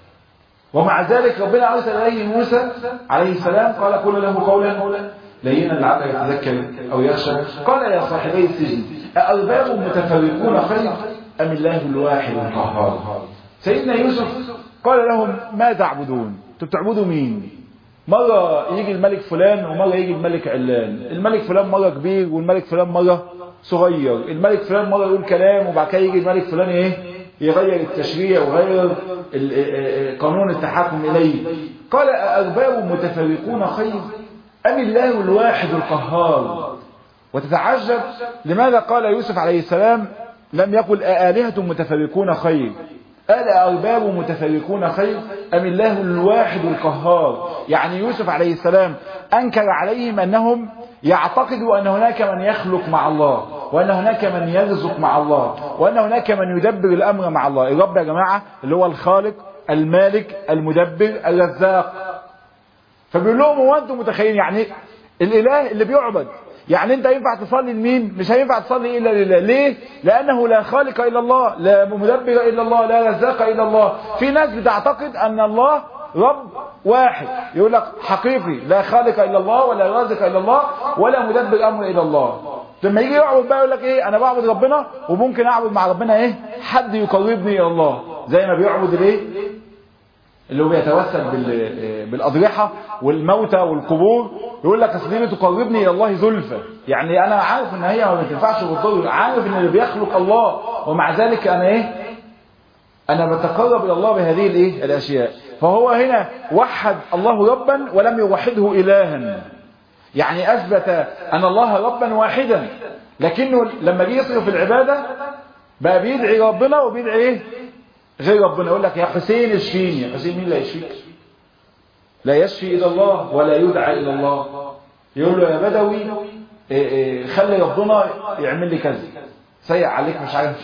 ومع ذلك ربنا أرسل إليه موسى عليه السلام قال: قل له قولا لينا لعله يتذكر أو يخشى. قال: يا صاحبي السجن أأرباب متفرقون خير أم الله الواحد القهار. سيدنا يوسف قال لهم: ما تعبدون؟ انتوا بتعبدوا مين؟ مرة يجي الملك فلان ومرة يجي الملك علان. الملك فلان مرة كبير والملك فلان مرة صغير. الملك فلان مرة يقول كلام وبعد كده يجي الملك فلان ايه؟ يغير التشريع ويغير قانون التحكم إليه. قال: أأرباب متفرقون خير أم الله الواحد القهار. وتتعجب لماذا قال يوسف عليه السلام لم يقل أآلهة متفرقون خير؟ قال: أأرباب متفرقون خير أم الله الواحد القهار. يعني يوسف عليه السلام أنكر عليهم أنهم يعتقدوا أن هناك من يخلق مع الله، وأن هناك من يرزق مع الله، وأن هناك من يدبر الأمر مع الله. الرب يا جماعة اللي هو الخالق المالك المدبر الرزاق. فبيقول لهم: هو أنتم متخيلين يعني الإله اللي بيعبد؟ يعني انت ينفع تصلي لمين؟ مش هينفع تصلي الا لله. ليه؟ لانه لا خالق الا الله، لا مدبر الا الله، لا رزاق الا الله. في ناس بتعتقد ان الله رب واحد، يقول لك حقيقي لا خالق الا الله ولا رازق الا الله ولا مدبر امر الا الله. لما يجي يعبد بقى يقول لك ايه؟ انا بعبد ربنا وممكن اعبد مع ربنا ايه؟ حد يقربني الى الله، زي ما بيعبد الايه؟ اللي هو بيتوسل بالأضرحة والموتى والقبور. يقول لك أصل دي تقربني إلى الله زلفى. يعني أنا عارف إن هي ما تنفعش بالضر، عارف إن اللي بيخلق الله، ومع ذلك أنا إيه؟ أنا بتقرب إلى الله بهذه الإيه؟ الأشياء. فهو هنا وحد الله ربا ولم يوحده إلها. يعني أثبت أن الله ربا واحدا، لكنه لما جه يصرف العبادة بقى بيدعي ربنا وبيدعي إيه؟ غير ربنا. يقول لك: يا حسين اشفيني. يا حسين مين لا يشفيك؟ لا يشفي إلى الله ولا يدعى إلى الله. يقول له: يا بدوي خلي ربنا يعمل لي كذا، سيء عليك مش عارف.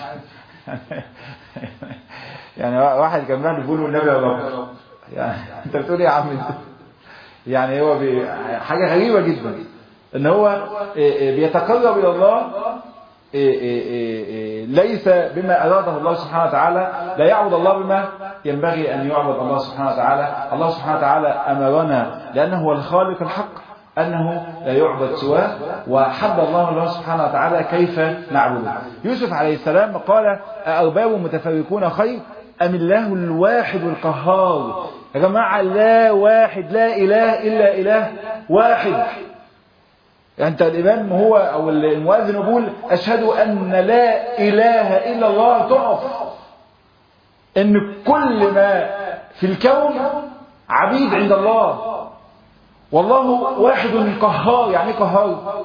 يعني واحد كان بيقول له: النبي يا رب. يعني انت بتقول ايه يا عم؟ يعني هو حاجة غريبة جدا ان هو بيتقرب إلى الله ليس بما أراده الله سبحانه وتعالى، لا يعبد الله بما ينبغي أن يعبد الله سبحانه وتعالى. الله سبحانه وتعالى أمرنا لأنه هو الخالق الحق أنه لا يعبد سواه، وحد الله سبحانه وتعالى كيف نعبده. يوسف عليه السلام قال أأرباب متفرقون خير أم الله الواحد القهار. يا جماعة لا واحد، لا إله إلا إله واحد. يعني أنت الإمام هو أو المؤذن يقول أشهد أن لا إله إلا الله، تقف إن كل ما في الكون عبيد عند الله، والله واحد قهار. يعني قهار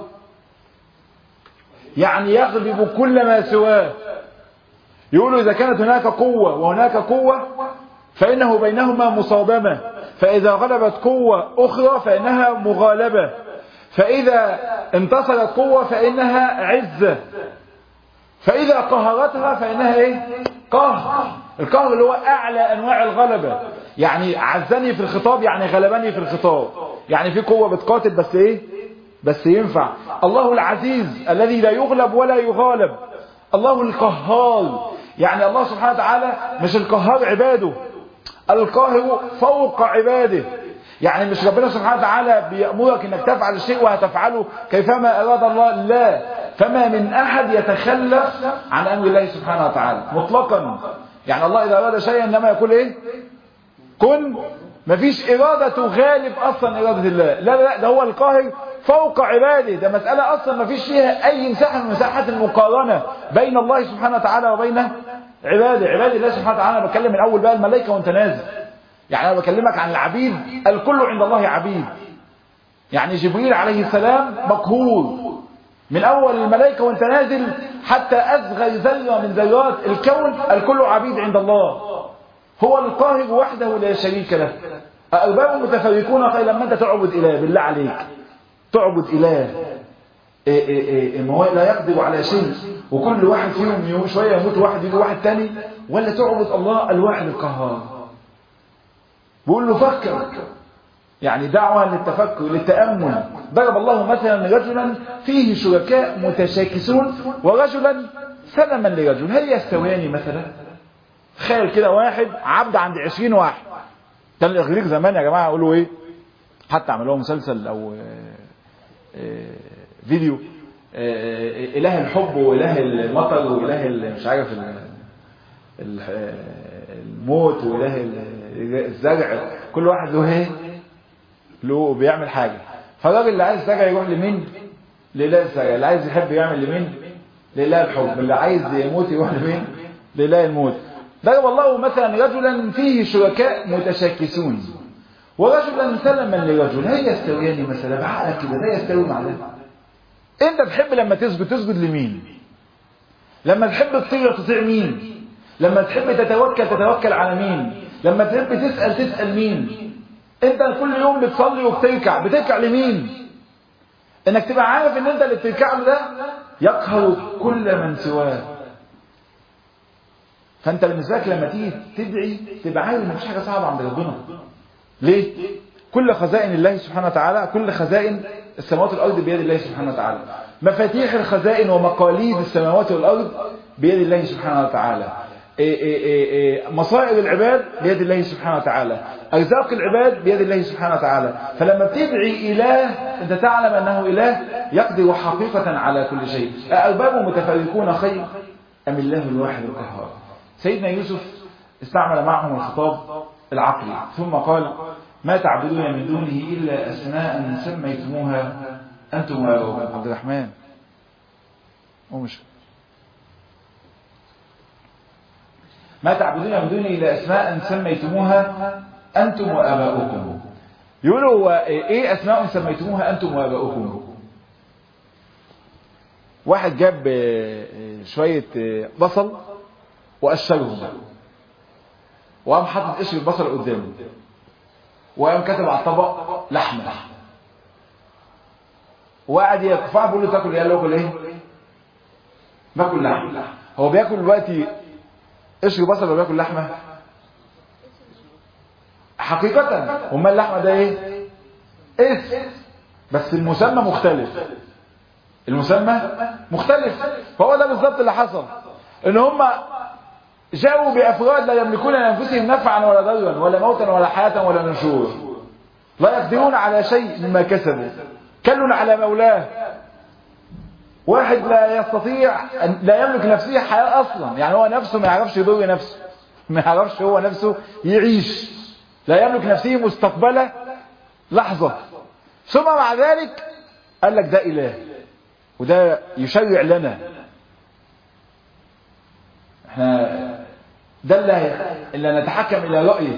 يعني يغلب كل ما سواه. يقولوا إذا كانت هناك قوة وهناك قوة فإنه بينهما مصادمة، فإذا غلبت قوة أخرى فإنها مغالبة، فإذا انتصرت قوة فإنها عزة، فإذا قهرتها فإنها إيه؟ قهر. القهر اللي هو أعلى أنواع الغلبة. يعني عزني في الخطاب يعني غلبني في الخطاب. يعني في قوة بتقاتل بس إيه؟ بس ينفع. الله العزيز الذي لا يغلب ولا يغالب. الله القهار، يعني الله سبحانه وتعالى مش القهار عباده، القاهر فوق عباده. يعني مش ربنا سبحانه وتعالى بيأمرك انك تفعل الشيء وهتفعله كيفما اراد الله، لا. فما من احد يتخلف عن امر الله سبحانه وتعالى مطلقا. يعني الله اذا اراد شيئا انما يقول ايه؟ كن. مفيش ارادة غالب اصلا ارادة الله، لا ده هو القاهر فوق عباده. ده مسألة اصلا مفيش فيها اي مساحة من مساحات المقارنة بين الله سبحانه وتعالى وبين عباد الله سبحانه وتعالى. انا بتكلم من اول بقى الملائكة وانت نازل. يعني انا بكلمك عن العبيد، الكل عند الله عبيد. يعني جبريل عليه السلام مقهور من اول الملائكة وانت نازل حتى اصغر ذرة من ذرات الكون، الكل عبيد عند الله. هو القاهر وحده لا شريك له. أأرباب متفرقون خير لما انت تعبد اله، بالله عليك تعبد اله ما هو لا يقدر على شيء وكل واحد فيهم شوية يموت واحد يجي واحد تاني، ولا تعبد الله الواحد القهار. بيقول له فكر، يعني دعوة للتفكر للتأمل. ضرب الله مثلا رجلا فيه شركاء متشاكسون ورجلا سلما لرجل، هل يستويان مثلا؟ تخيل كده واحد عبد عند 20 واحد. كان الإغريق زمان يا جماعة يقولوا ايه، حتى عملوه مسلسل او فيديو، اله الحب واله المطر واله مش عارف الموت واله الزرع، كل واحد له ايه، له بيعمل حاجه. فالراجل اللي عايز زرع يروح لمين؟ لله الزرع. اللي عايز يحب يعمل لمين؟ لله الحب. اللي عايز يموت يروح لمين؟ لله الموت. ضرب الله مثلا رجلا فيه شركاء متشاكسون ورجلا سلما لرجل، هل يستويان مثلا؟ بعقلك كده ده يستوي مع ده؟ انت تحب لما تسجد لمين؟ لما تحب تطيع تطيع مين؟ لما تحب تتوكل على مين؟ لما تحب تسأل مين؟ انت كل يوم بتصلي بتركع لمين؟ انك تبقى عارف ان انت اللي بتركع له ده يقهر كل من سواه. فانت بالنسبه لك لما تيجي تدعي تبقى عارف ان مفيش حاجه صعبه عند ربنا. ليه؟ كل خزائن الله سبحانه وتعالى، كل خزائن السماوات والارض بيد الله سبحانه وتعالى. مفاتيح الخزائن ومقاليد السماوات والارض بيد الله سبحانه وتعالى. مصائر العباد بيد الله سبحانه وتعالى. ارزاق العباد بيد الله سبحانه وتعالى. فلما بتدعي اله انت تعلم انه اله يقدر حقيقه على كل شيء. أأرباب متفرقون خير ام الله الواحد القهار. سيدنا يوسف استعمل معهم الخطاب العقلي ثم قال ما تعبدون من دونه إلا أسماء سميتموها أنتم وآباؤكم. عبد الرحمن ومش ما تعبدون من دونه إلا أسماء سميتموها أنتم وآباؤكم. يقولوا إيه أسماء سميتموها أنتم وآباؤكم؟ واحد جاب شوية بصل وقشرهم وقام حاطط قشر البصل قدامه وقام كتب على الطبق لحمه وقعد يقفع بيقول له تاكل ايه؟ قال له اكل ايه؟ باكل لحمه. هو بياكل دلوقتي قشر بصل ولا بياكل لحمه؟ حقيقه امال اللحمه ده ايه؟ اسم بس المسمى مختلف. المسمى مختلف. فهو ده بالظبط اللي حصل، ان هم جاءوا بأفراد لا يملكون لأنفسهم نفعا ولا ضرا ولا موتا ولا حياة ولا نشورا، لا يقدرون على شيء مما كسبوا، كل على مولاه. واحد لا يستطيع لا يملك نفسه حياة أصلا، يعني هو نفسه ما يعرفش يضر نفسه، ما يعرفش هو نفسه يعيش، لا يملك نفسه مستقبله لحظة. ثم مع ذلك قال لك ده إله وده يشرع لنا. احنا ده اللي نتحكم إلى رأيه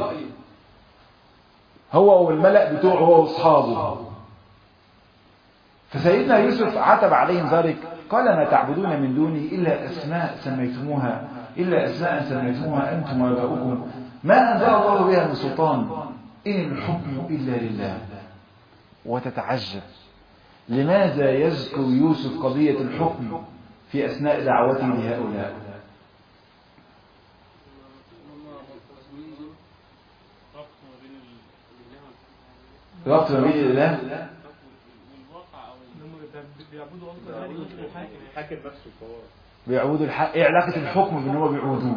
هو والملأ بتوعه هو واصحابه. فسيدنا يوسف عتب عليهم ذلك، قال ما تعبدون من دوني إلا أسماء سميتموها أنتم وآباؤكم ما أنزل الله بها من سلطان إن الحكم إلا لله. وتتعجب لماذا يذكر يوسف قضية الحكم في أثناء دعوته لهؤلاء؟ ربط ما بين الله بيعبدوا الحق. ايه علاقة الحكم بان هو بيعبدوه؟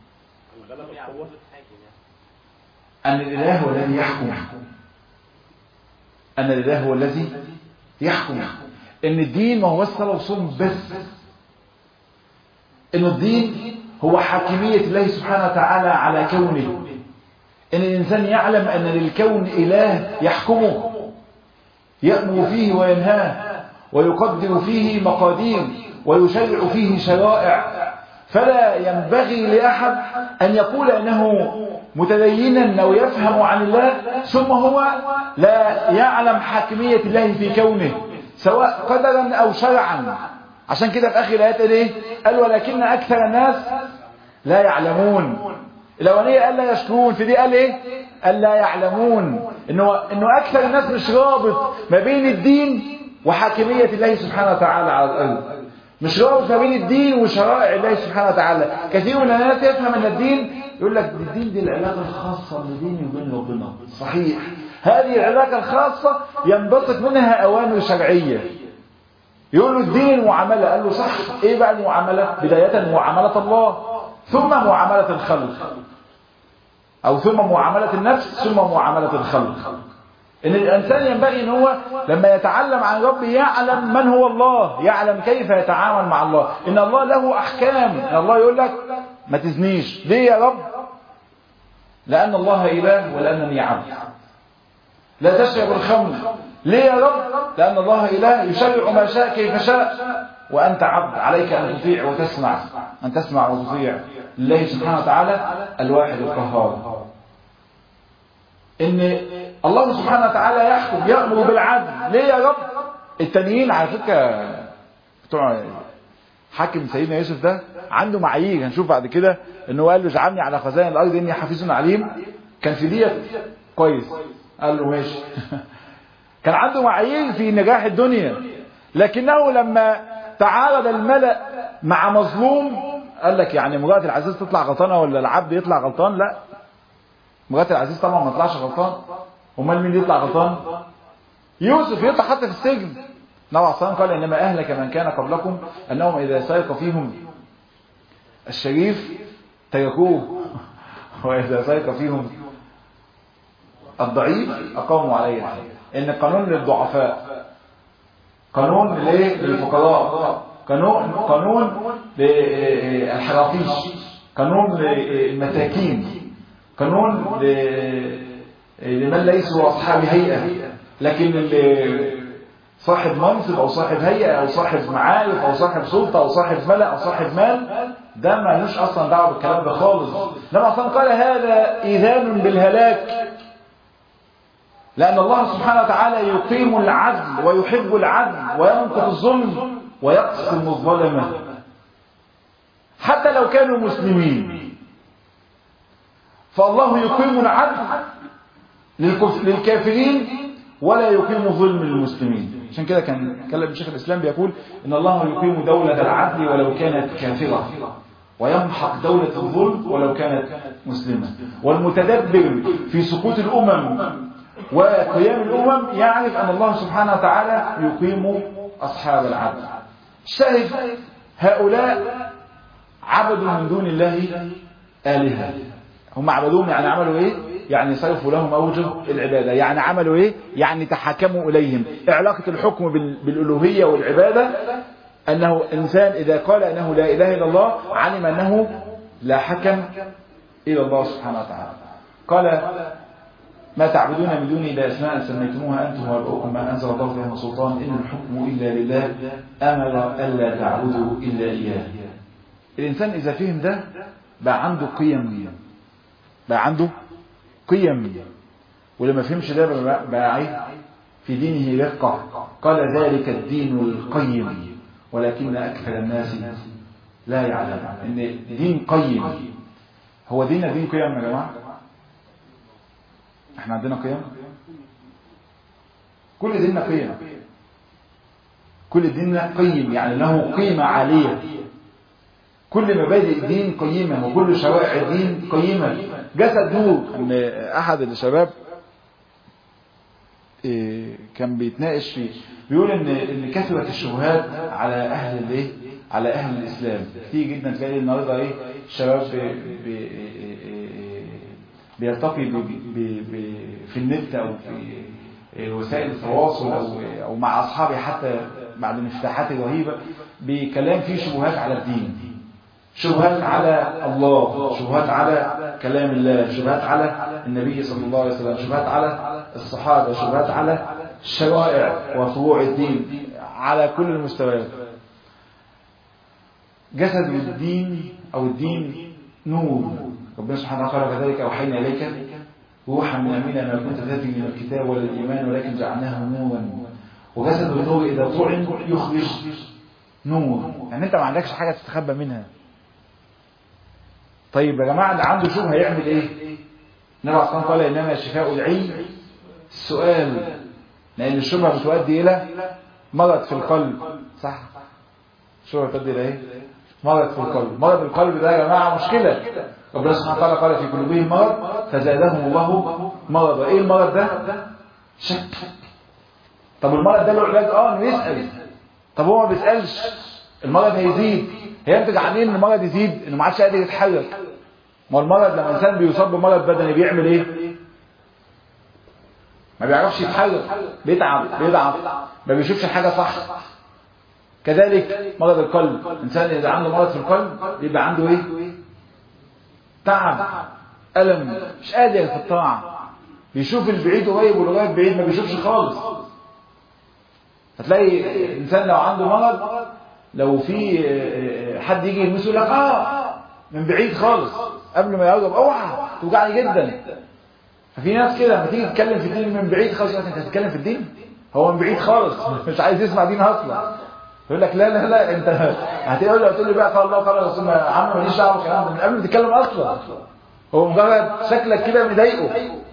ان الاله هو الذي يحكم، ان الاله هو الذي يحكم، ان الدين ما هو الصلاة وصوم بس، ان الدين هو حاكمية الله سبحانه وتعالى على كونه، ان الانسان يعلم ان للكون اله يحكمه يأمر فيه وينهاه ويقدر فيه مقادير ويشرع فيه شرائع. فلا ينبغي لأحد أن يقول أنه متدينا أو يفهم عن الله ثم هو لا يعلم حاكمية الله في كونه سواء قدرا أو شرعا. عشان كده في آخر الآيات قال ولكن أكثر الناس لا يعلمون. الأولانية قال لا يشكرون، في دي قال لا يعلمون. إنه أكثر الناس مش رابط ما بين الدين وحاكمية الله سبحانه وتعالى على الأرض، مش رابط ما بين الدين وشرائع الله سبحانه وتعالى. كثير من الناس يفهم أن الدين يقول لك الدين دي العلاقة الخاصة بين ديني وبين ربنا. صحيح، هذه العلاقة الخاصة ينبثق منها أوامر شرعية. يقولوا الدين المعاملة، قال له صح، إيه بقى المعاملة؟ بداية معاملة الله ثم معاملة الخلق، أو ثم معاملة النفس ثم معاملة الخلق. إن الإنسان ينبغي إن هو لما يتعلم عن ربه يعلم من هو الله، يعلم كيف يتعامل مع الله. إن الله له أحكام، إن الله يقول لك ما تزنيش، ليه يا رب؟ لأن الله إله ولأنني عبد. لا تشرب الخمر، ليه يا رب؟ لأن الله إله يشرع ما شاء كيف شاء وأنت عبد، عليك أن تطيع وتسمع، أن تسمع وتطيع لله سبحانه وتعالى الواحد القهار. إن الله سبحانه وتعالى يحكم يأمر بالعدل، ليه يا رب؟ التانيين على فكرة بتوع حاكم سيدنا يوسف ده عنده معايير، هنشوف بعد كده إنه قال له اجعلني على خزائن الأرض إني حفيظ عليم. كان في ديت كويس، قال له ماشي. كان عنده معايير في نجاح الدنيا، لكنه لما تعارض الملأ مع مظلوم قال لك يعني مرات العزيز تطلع غلطانة ولا العبد يطلع غلطان؟ لا، مرات العزيز طبعا ما طلعش غلطان. امال مين يطلع غلطان؟ يوسف يطلع حتى في السجن. النبي عليه الصلاة والسلام قال انما اهلك من كان قبلكم انهم اذا سرق فيهم الشريف تركوه واذا سرق فيهم الضعيف اقاموا عليه الحد. ان قانون للضعفاء، قانون للفقراء، قانون للحرافيش، قانون للمساكين، قانون لمن ليسوا أصحاب هيئة. لكن صاحب منصب أو صاحب هيئة أو صاحب معارف أو صاحب سلطة أو صاحب ملأ أو صاحب مال ده ما لوش أصلا دعوة بالكلام ده خالص. لما أصلا قال هذا إيذان بالهلاك، لأن الله سبحانه وتعالى يقيم العدل ويحب العدل وينقض الظلم ويقسم الظلمة حتى لو كانوا مسلمين. فالله يقيم العدل للكافرين ولا يقيم ظلم للمسلمين. عشان كده كان كلام شيخ الإسلام بيقول إن الله يقيم دولة العدل ولو كانت كافرة ويمحق دولة الظلم ولو كانت مسلمة. والمتدبر في سقوط الأمم وقيام الأمم يعرف أن الله سبحانه وتعالى يقيم أصحاب العدل. الشاهد هؤلاء عبدوا من دون الله آلهة. هم عبدوهم يعني عملوا ايه؟ يعني صرفوا لهم أوجه العبادة. يعني عملوا ايه؟ يعني تحكموا إليهم. علاقة الحكم بالألوهية والعبادة أنه إنسان إذا قال أنه لا إله إلا الله علم أنه لا حكم إلى الله سبحانه وتعالى. قال ما تعبدون من دونه إلا أسماء سميتموها أنتم وآباؤكم ما أنزل الله بها من سلطان إن الحكم إلا لله أمر ألا تعبدوا إلا إياه. الإنسان إذا فهم ده بقى عنده قيم، بقى عنده قيم، ولما فهمش ده بقى في دينه رقة. قال ذلك الدين القيم ولكن أكثر الناس لا يعلم إن دين قيم. هو ديننا دين قيم يا جماعة؟ احنا عندنا قيم؟ كل ديننا قيم، كل ديننا قيم يعني له قيمة عالية. كل مبادئ الدين قيمة وكل شرائع الدين قيمة. جسد نور. ان احد الشباب كان بيتناقش فيه بيقول ان كثرة الشبهات على اهل الايه؟ على اهل الاسلام كتير جدا. تلاقي النهارده ايه؟ الشباب بيلتقي في النت او في وسائل التواصل او مع اصحابه حتى بعد الانفتاحات الرهيبه بكلام فيه شبهات على الدين، شبهات على الله، شبهات على كلام الله، شبهات على النبي صلى الله عليه وسلم، شبهات على الصحابه، شبهات على الشرائع وفروع الدين على كل المستويات. جسد الدين او الدين نور. ربنا سبحانه وتعالى كذلك أوحينا إليك روحا من أمرنا ما كنت تدري من الكتاب ولا الإيمان ولكن جعلناه نورا وجسد النور إذا طعن يخرج نور. يعني أنت ما عندكش حاجة تستخبى منها. طيب يا جماعة اللي عنده شبهة هيعمل إيه؟ النبي عليه الصلاة والسلام قال إنما شفاء العي السؤال، لأن الشبهة بتؤدي إلى مرض في القلب. صح؟ الشبهة بتؤدي إلى إيه؟ مرض في القلب. مرض القلب ده يا جماعة مشكلة. ربنا سبحانه وتعالى قال في قلوبهم مرض فزادهم الله مرضا. ايه المرض ده؟ شك. طب المرض ده له علاج؟ انه يسأل. طب هو ما بيسألش المرض هيزيد. هينتج عن ايه ان المرض يزيد؟ انه ما عادش قادر يتحرك. ما المرض لما الانسان بيصاب بمرض بدني بيعمل ايه؟ ما بيعرفش يتحرك، بيضعف، ما بيشوفش حاجة صح. كذلك مرض القلب، الانسان اذا عنده مرض في القلب بيبقى عنده ايه؟ تعب، ألم، مش قادر في الطاعة، بيشوف البعيد قريب والقريب بعيد، ما بيشوفش خالص. هتلاقي الإنسان لو عنده مرض لو في حد يجي يلمسه لك من بعيد خالص قبل ما يقرب اوعى توجعني جدا. ففي ناس كده لما تيجي تتكلم في الدين من بعيد خالص، انت هتتكلم في الدين؟ هو من بعيد خالص مش عايز يسمع دين اصلا. يقول لك لا لا لا انت هتقول له بقى قال الله قال الرسول يا عم ماليش دعوه بالكلام ده من قبل ما تتكلم اصلا. هو مجرد شكلك كده مضايقه.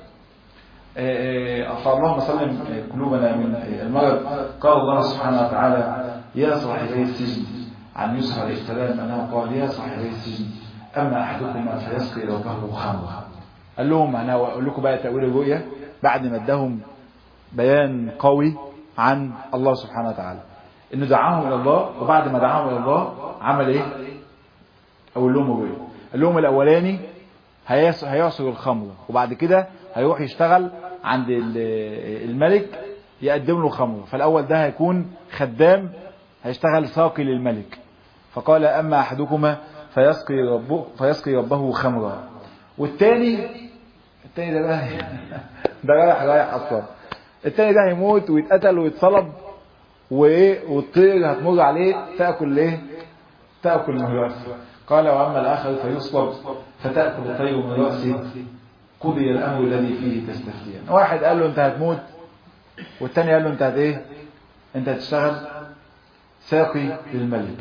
فاللهم سلم قلوبنا من المرض. قال الله سبحانه وتعالى يا صاحبي السجن عن يوسف عليه السلام انه قال يا صاحبي السجن اما احدكما فيسقي ربه خمرا. قال لهم انا اقول لكم بقى تاويل الرؤيا بعد ما اداهم بيان قوي عن الله سبحانه وتعالى انه دعاهم الى الله. وبعد ما دعاهم الى الله عمل ايه؟ اقول لهم الرؤيا. قال لهم الاولاني هيعصر الخمر وبعد كده هيروح يشتغل عند الملك يقدم له خمر. فالاول ده هيكون خدام هيشتغل ساقي للملك. فقال اما احدكما فيسقي ربه خمرا. والتاني ده بقى ده رايح اصلا. التاني ده هيموت ويتقتل ويتصلب والطير هتمر عليه تاكل ايه؟ تاكل من راسه. قال واما الاخر فيصلب فتاكل الطير من راسه قضي الامر الذي فيه تستفتيان. واحد قال له انت هتموت والتاني قال له انت ايه؟ انت هتشتغل ساقي للملك.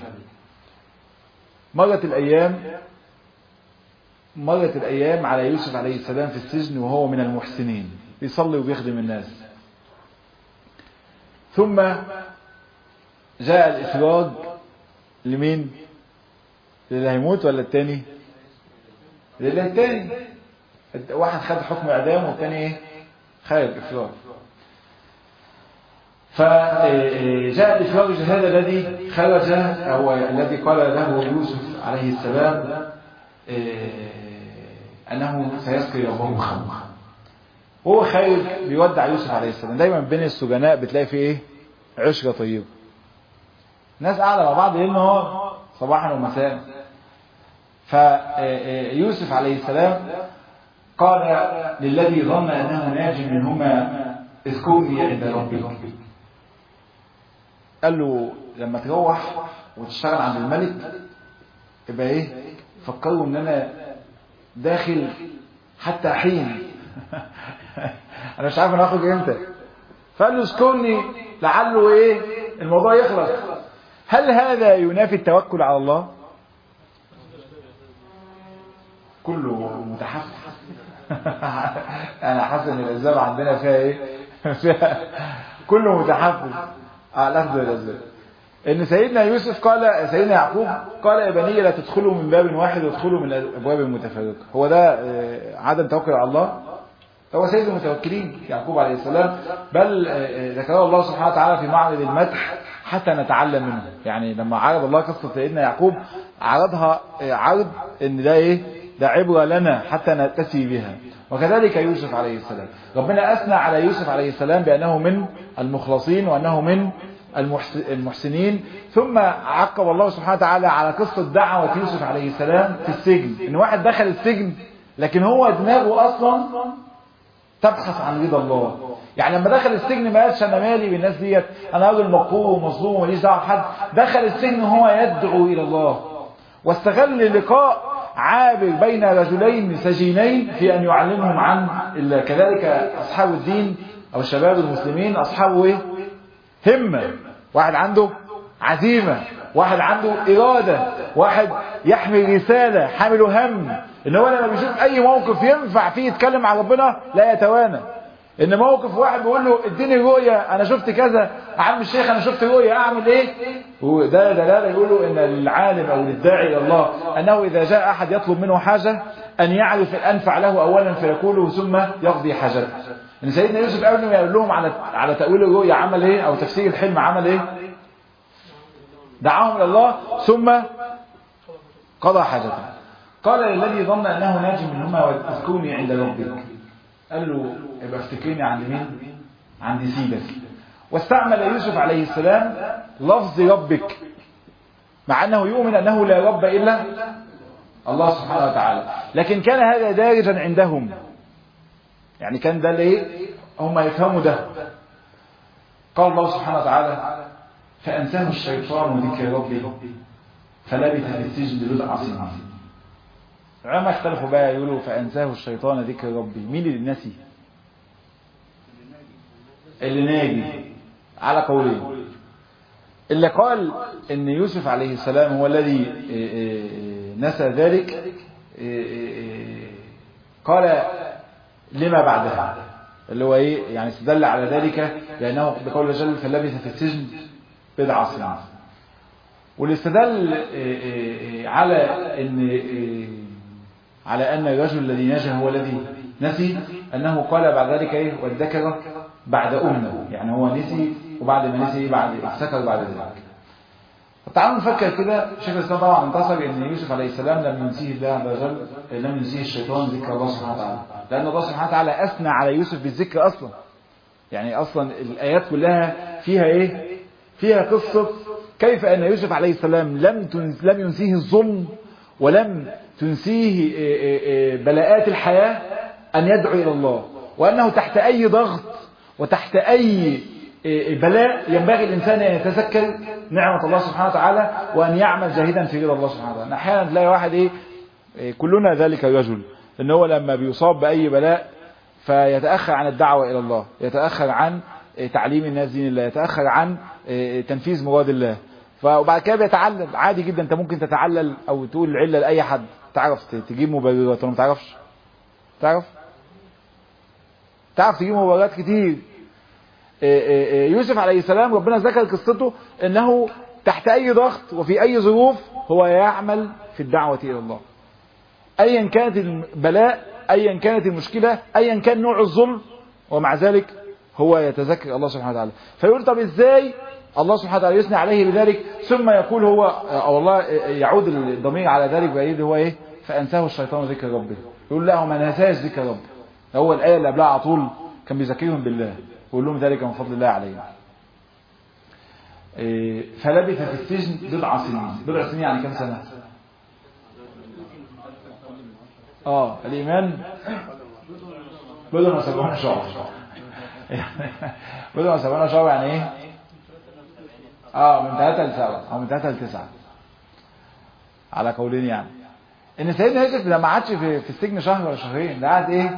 مرت الايام على يوسف عليه السلام في السجن وهو من المحسنين بيصلي وبيخدم الناس. ثم جاء الإفراج لمين؟ للي هيموت ولا التاني؟ للتاني. واحد خد حكم اعدام والتاني ايه؟ خد الإفراج. فجاء الإفراج هذا الذي خرج أو الذي قال له يوسف عليه السلام أنه سيسقي ربه خمرا، وهو خارج بيودع يوسف عليه السلام. دايما بين السجناء بتلاقي فيه ايه؟ عشرة طيبة، ناس قاعدة مع بعض ليل نهار صباحا ومساء. فيوسف عليه السلام قال للذي ظن أنه ناج منهما اذكرني عند ربك. قال له لما تروح وتشتغل عند الملك يبقى ايه؟ فكروا ان انا داخل حتى حين انا مش عارف انا هاخد امتى. فقال له اذكرني لعله ايه الموضوع يخلص. هل هذا ينافي التوكل على الله؟ كله متحفز. انا حاسس ان الاسباب عندنا فيها ايه؟ فيها كله متحفز على اخذ الاسباب. ان سيدنا يوسف قال، سيدنا يعقوب قال يا بني لا تدخلوا من باب واحد وادخلوا من ابواب متفرقه. هو ده عدم توكل على الله؟ هو سيد المتوكلين يعقوب عليه السلام، بل ذكره الله سبحانه وتعالى في معرض المدح حتى نتعلم منه. يعني لما عرض الله قصة سيدنا يعقوب عرضها عرض ان ده ايه؟ ده عبرة لنا حتى نتسي بها. وكذلك يوسف عليه السلام، ربنا أثنى على يوسف عليه السلام بأنه من المخلصين وأنه من المحسنين. ثم عقب الله سبحانه وتعالى على قصة دعوة يوسف عليه السلام في السجن، ان واحد دخل السجن لكن هو دماغه اصلا تبحث عن رضا الله. يعني لما دخل السجن ما قالش انا مالي بالناس ديت، انا راجل مقهور ومظلوم وماليش دعوه بحد. دخل السجن وهو يدعو الى الله، واستغل لقاء عابر بين رجلين سجينين في ان يعلمهم عن الله. كذلك اصحاب الدين او الشباب المسلمين اصحابه ايه؟ همه، واحد عنده عزيمه، واحد عنده اراده، واحد يحمل رساله، حامل هم، ان هو لما بيشوف اي موقف ينفع فيه يتكلم عن ربنا لا يتوانى. ان موقف واحد بيقول له اديني رؤيه انا شفت كذا، عم الشيخ انا شفت رؤيه اعمل ايه؟ وده دلاله يقولوا ان للعالم او للداعي الى الله انه اذا جاء احد يطلب منه حاجه ان يعرف الانفع له اولا فيقوله ثم يقضي حاجته. ان سيدنا يوسف قبل ما يقول لهم على تاويل الرؤيه عمل ايه؟ او تفسير الحلم عمل ايه؟ دعاهم الى الله ثم قضى حاجته. قال للذي ظن انه ناج منهما واذكرني عند ربك. قال له يبقى افتكرني عند مين؟ عند سيدك. واستعمل يوسف عليه السلام لفظ ربك مع انه يؤمن انه لا رب الا الله سبحانه وتعالى، لكن كان هذا دارجا عندهم. يعني كان ده ليه هم يفهموا ده. قال الله سبحانه وتعالى فأنساه الشيطان ذكر ربه فلبث في السجن بضع سنين. العلماء اختلفوا بقى يقولوا فأنساه الشيطان ذكر ربي، مين اللي نسي؟ اللي ناجي على قولين. اللي قال ان يوسف عليه السلام هو الذي نسى ذلك قال لما بعدها، اللي هو ايه يعني استدل على ذلك لانه بقول جل فلبث في السجن بضع سنين. والاستدل على ان الرجل الذي نجا هو الذي نسي انه قال بعد ذلك ايه والذكر بعد امه، يعني هو نسي وبعد ما نسي بعد افتكر بعد ذلك. تعالوا نفكر كده. شيخ الاسلام طبعا انتصر ان يوسف عليه السلام لم ينسيه الله عز وجل، لم ينسيه الشيطان ذكر الله سبحانه وتعالى، لان الله سبحانه وتعالى اثنى على يوسف بالذكر اصلا. يعني اصلا الايات كلها فيها ايه؟ فيها قصه كيف ان يوسف عليه السلام لم ينسيه الظلم ولم تنسيه بلاءات الحياه ان يدعو الى الله، وانه تحت اي ضغط وتحت اي بلاء ينبغي الإنسان أن يتذكر نعمة الله سبحانه وتعالى وأن يعمل جاهدا في رضا الله سبحانه وتعالى. أحيانا تلاقي واحد كلنا ذلك الرجل إن هو لما بيصاب بأي بلاء فيتأخر عن الدعوة إلى الله، يتأخر عن تعليم الناس دين الله، يتأخر عن تنفيذ مراد الله. وبعد كده بيتعلل عادي جدا. أنت ممكن تتعلل أو تقول العلة لأي حد، تعرف تجيب مبررات ولا ما تعرفش؟ تعرف تجيب مبررات كتير. يوسف عليه السلام ربنا ذكر قصته انه تحت اي ضغط وفي اي ظروف هو يعمل في الدعوة الى الله، ايا كانت البلاء، ايا كانت المشكلة، ايا كان نوع الظلم، ومع ذلك هو يتذكر الله سبحانه وتعالى. فيقول طب ازاي الله سبحانه وتعالى يثني عليه بذلك، ثم يقول هو او الله يعود الضمير على ذلك بعيد هو ايه؟ فانساه الشيطان ذكر ربه. يقول لا هو ما نساش ذكر ربه، هو الايه اللي قبلها على طول كان بيذكرهم بالله ويقول لهم ذلك من فضل الله علينا. فلبث في السجن بضع سنين. بضع سنين يعني كم سنه؟ الايمان بدون 70 شهر. بدون 70 شهر يعني ايه؟ من 3 ل 7 او من 3 ل 9 على قولين. يعني ان سيدنا يوسف لما قعدش في السجن شهر ولا شهرين، ده قعد ايه؟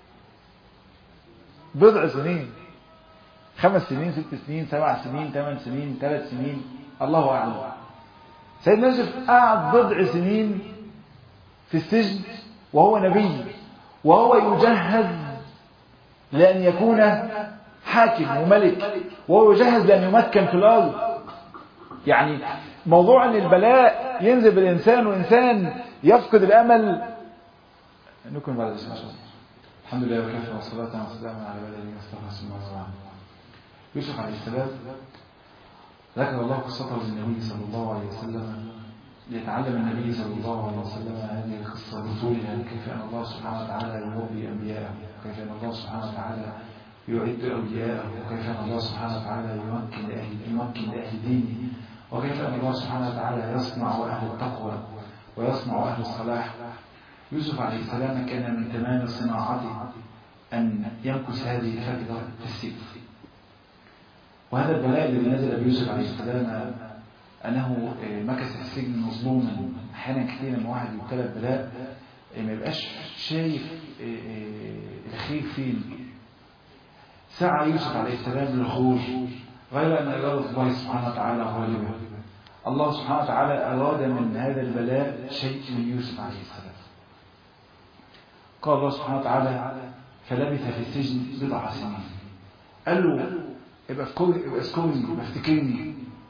بضع سنين، 5 سنين 6 سنين 7 سنين 8 سنين 3 سنين الله اعلم. سيدنا يوسف قعد بضع سنين في السجن وهو نبي، وهو يجهز لأن يكون حاكم وملك، وهو يجهز لأن يمكن في الأرض. يعني موضوع أن البلاء ينزل بالإنسان وإنسان يفقد الأمل. نكمل بعد اسم الله. الحمد لله وكفى والصلاة والسلام على عباده المصطفى صلى الله عليه وسلم. يوسف عليه السلام ذكر الله قصته للنبي صلى الله عليه وسلم ليتعلم النبي صلى الله عليه وسلم هذه القصة بطولها، كيف أن الله سبحانه وتعالى يربي أنبياءه، وكيف أن الله سبحانه وتعالى يعد أولياءه، وكيف أن الله سبحانه وتعالى يمكن لأهل دينه، وكيف أن الله سبحانه وتعالى يصنع أهل التقوى ويصنع أهل الصلاح. يوسف عليه السلام كان من تمام صناعته أن يمكث هذه الفترة في السجن. وهذا البلاء الذي نزل بيوسف عليه السلام أنه مكث في السجن مظلوما. أحيانا كثير لما واحد يبتلى ببلاء ما يبقاش شايف الخير فين. سعى يوسف عليه السلام للخروج، غير أن إرادة الله سبحانه وتعالى غالبة. الله سبحانه وتعالى أراد من هذا البلاء شيء من يوسف عليه السلام. قال الله سبحانه وتعالى فلبث في السجن بضع سنين. قال له ابقى اذكرني افتكرني.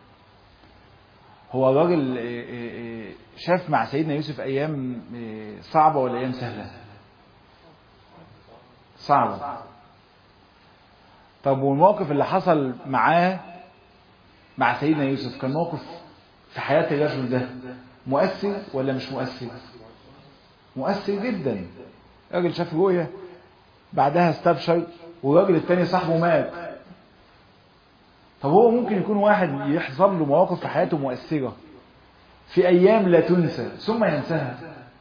هو الراجل شاف مع سيدنا يوسف أيام صعبة ولا أيام سهلة؟ صعبة. طب والموقف اللي حصل معاه مع سيدنا يوسف كان موقف في حياة الرجل ده مؤثر ولا مش مؤثر؟ مؤثر جدا. راجل شاف رؤية بعدها استبشر، والراجل التاني صاحبه مات. طب هو ممكن يكون واحد يحصل له مواقف في حياته مؤثرة في أيام لا تنسى ثم ينساها،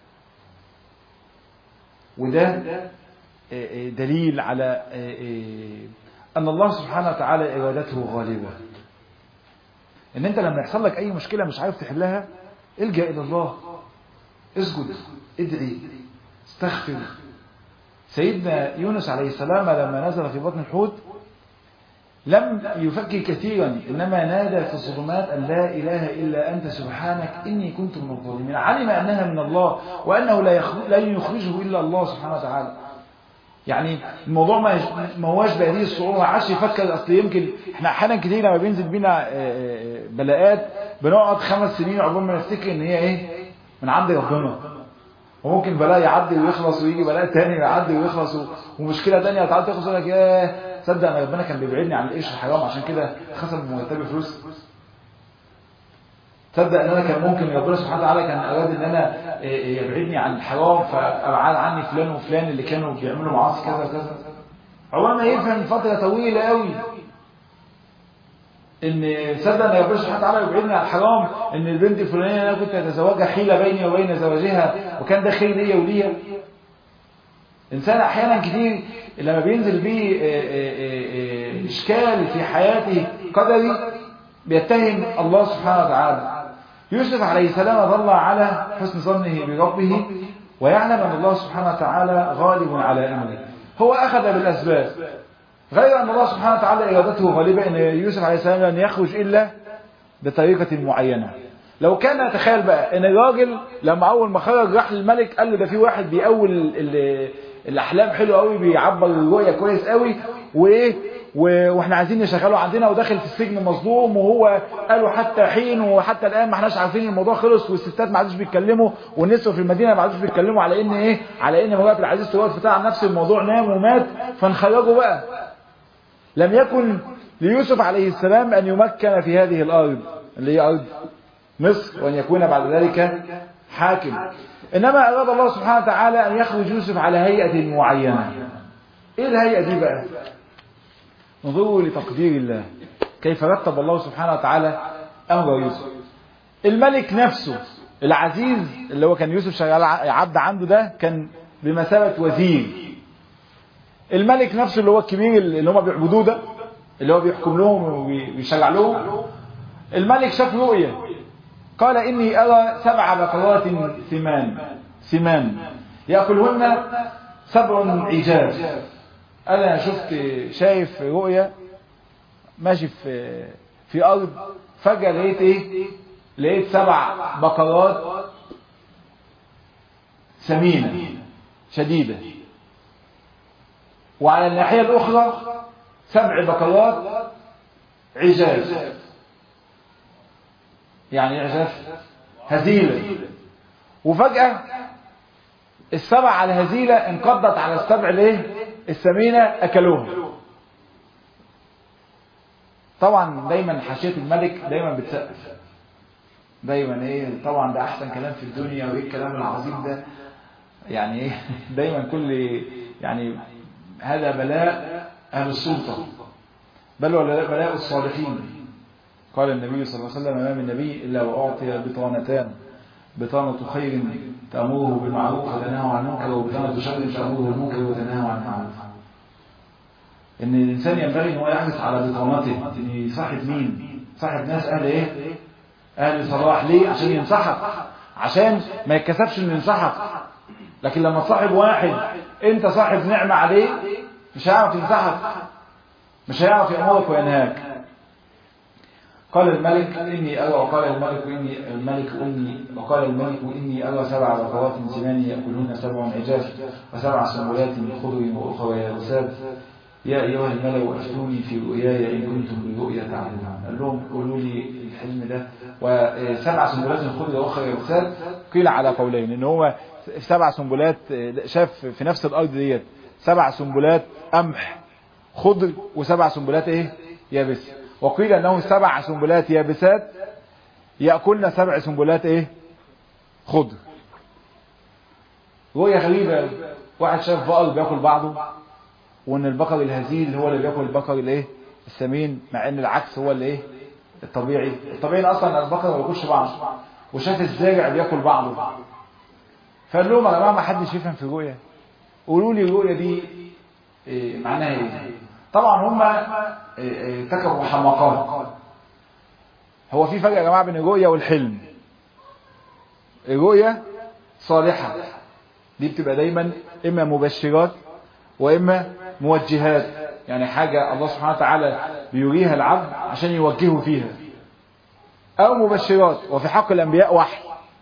وده دليل على أن الله سبحانه وتعالى إرادته غالبة. إن أنت لما يحصل لك أي مشكلة مش عارف تحلها، الجأ إلى الله، اسجد، ادعي، استغفر. سيدنا يونس عليه السلام لما نزل في بطن الحوت لم يفكر كثيرا، إنما نادى في الظلمات أن لا إله إلا أنت سبحانك إني كنت من الظالمين. علم أنها من الله وأنه لا يخرجه إلا الله سبحانه وتعالى. يعني الموضوع ما هواش بهذه الصعوبة. ما عادش يفكر أصل يمكن احنا أحيانا كتير لما بينزل بينا بلاءات بنقعد 5 سنين عقبال ما نفتكر إن هي إيه من عند ربنا، وممكن بلاء يعدي ويخلص ويجي بلاء تاني يعدي ويخلص ومشكلة تانية تعدي تخلص لك ياه صدق أن ربنا كان بيبعدني عن القرش الحرام عشان كده خسر من مرتبي فلوس. تصدق ان انا كان ممكن ربنا سبحانه وتعالى كان اراد ان انا يبعدني عن الحرام فابعد عني فلان وفلان اللي كانوا بيعملوا معاصي كذا وكذا. عقبال ما يفهم فتره طويله قوي ان صدق ان ربنا سبحانه وتعالى يبعدني عن الحرام، ان البنت الفلانيه انا كنت اتزوجها حيله بيني وبين زواجها وكان ده خير ليا وليها. انسان احيانا كتير لما بينزل بيه اشكال في حياته قدري بيتهم الله سبحانه وتعالى. يوسف عليه السلام ظل على حسن ظنه بربه ويعلم أن الله سبحانه وتعالى غالب على أمره. هو أخذ بالأسباب، غير أن الله سبحانه وتعالى إرادته غالبة أن يوسف عليه السلام لن يخرج إلا بطريقة معينة. لو كان تخيل بقى أن الراجل لما أول ما خرج راح للملك قال له ده في واحد بيأول الأحلام حلو قوي بيعبر الرؤية كويس قوي واحنا عايزين نشغله عندنا، وداخل في السجن مظلوم، وهو قالوا حتى حين وحتى الان ما احناش عارفين الموضوع خلص، والستات ما عادوش بيتكلموا والنسوة في المدينه ما عادوش بيتكلموا على ان ايه، على ان مرات العزيز تروح فتح عن نفس الموضوع نام ومات فنخرجه بقى. لم يكن ليوسف عليه السلام أن يمكن في هذه الأرض اللي هي أرض مصر، وأن يكون بعد ذلك حاكم. إنما أراد الله سبحانه وتعالى أن يخرج يوسف على هيئة معينة. إيه الهيئة دي بقى؟ انظروا لتقدير الله كيف رتب الله سبحانه وتعالى أمر يوسف. الملك نفسه العزيز اللي هو كان يوسف شغال عبد عنده ده كان بمثابة وزير. الملك نفسه اللي هو الكبير اللي هم بيعبدوه ده اللي هو بيحكم لهم ويشرع لهم، الملك شاف رؤية قال إني أرى 7 بقرات سمان يأكلهن 7 عجاف. أنا شايف رؤية ماشي في أرض، فجأة لقيت 7 بقرات سمينة شديدة، وعلى الناحية الأخرى 7 بقرات عجاف، يعني عجاف هزيلة. وفجأة 7 الهزيلة انقضت على 7 السمينة أكلوها. طبعا دايما حاشية الملك دايما بتسقف، دايما طبعا ده احسن كلام في الدنيا، وايه الكلام العظيم ده، يعني دايما كل يعني هذا بلاء اهل السلطة بل ولا بلاء الصالحين. قال النبي صلى الله عليه وسلم: ما من نبي الا واعطي بطانتان، بطانة خير تأمره بالمعروف وتنهى عن المنكر، وبطانة شر تأمره بالمنكر وتنهى عن المعروف. ان الانسان ينبغي ان هو يحرص على بطانته، ان صاحب مين؟ صاحب ناس اهل صلاح. ليه؟ عشان ينصحك، عشان ما يتكسفش انه ينصحك. لكن لما تصاحب واحد انت صاحب نعمة عليه مش هيعرف ينصحك، مش هيعرف يأمرك وينهاك. قال الملك إني أرى، وقال الملك إني أرى 7 بقرات سمان يأكلهن 7 عجاف و7 سنبلات خضر وأخرى يابسات، يا أيها الملأ أفتوني في رؤياي إن كنتم بالرؤيا تعلمون. قال لهم قولوا لي الحلم ده. و7 سنبلات خضر وأخرى يابسات قيل على قولين، إن هو 7 سنبلات شاف في نفس الأرض ديت 7 سنبلات قمح خضر و7 سنبلات يابس، وقيل أنه 7 سنبلات يابسات يأكلن 7 سنبلات خضر. رؤية غريبة. واحد شاف بقر بياكل بعضه، وان البقر الهزيل هو اللي بياكل البقر السمين، مع ان العكس هو الطبيعي اصلا البقر ما بياكلش بعضه، وشاف الزارع بياكل بعضه. فقال لهم: يا جماعه ما حدش يفهم في الرؤيه، قولوا لي الرؤيه دي معناها ايه؟ طبعا هم ارتكبوا حماقات. هو في فرق يا جماعه بين الرؤيه والحلم. الرؤيه صالحه دي بتبقى دايما اما مبشرات واما موجهات، يعني حاجة الله سبحانه وتعالى بيريها العبد عشان يوجهه فيها، او مبشرات. وفي حق الانبياء وحي.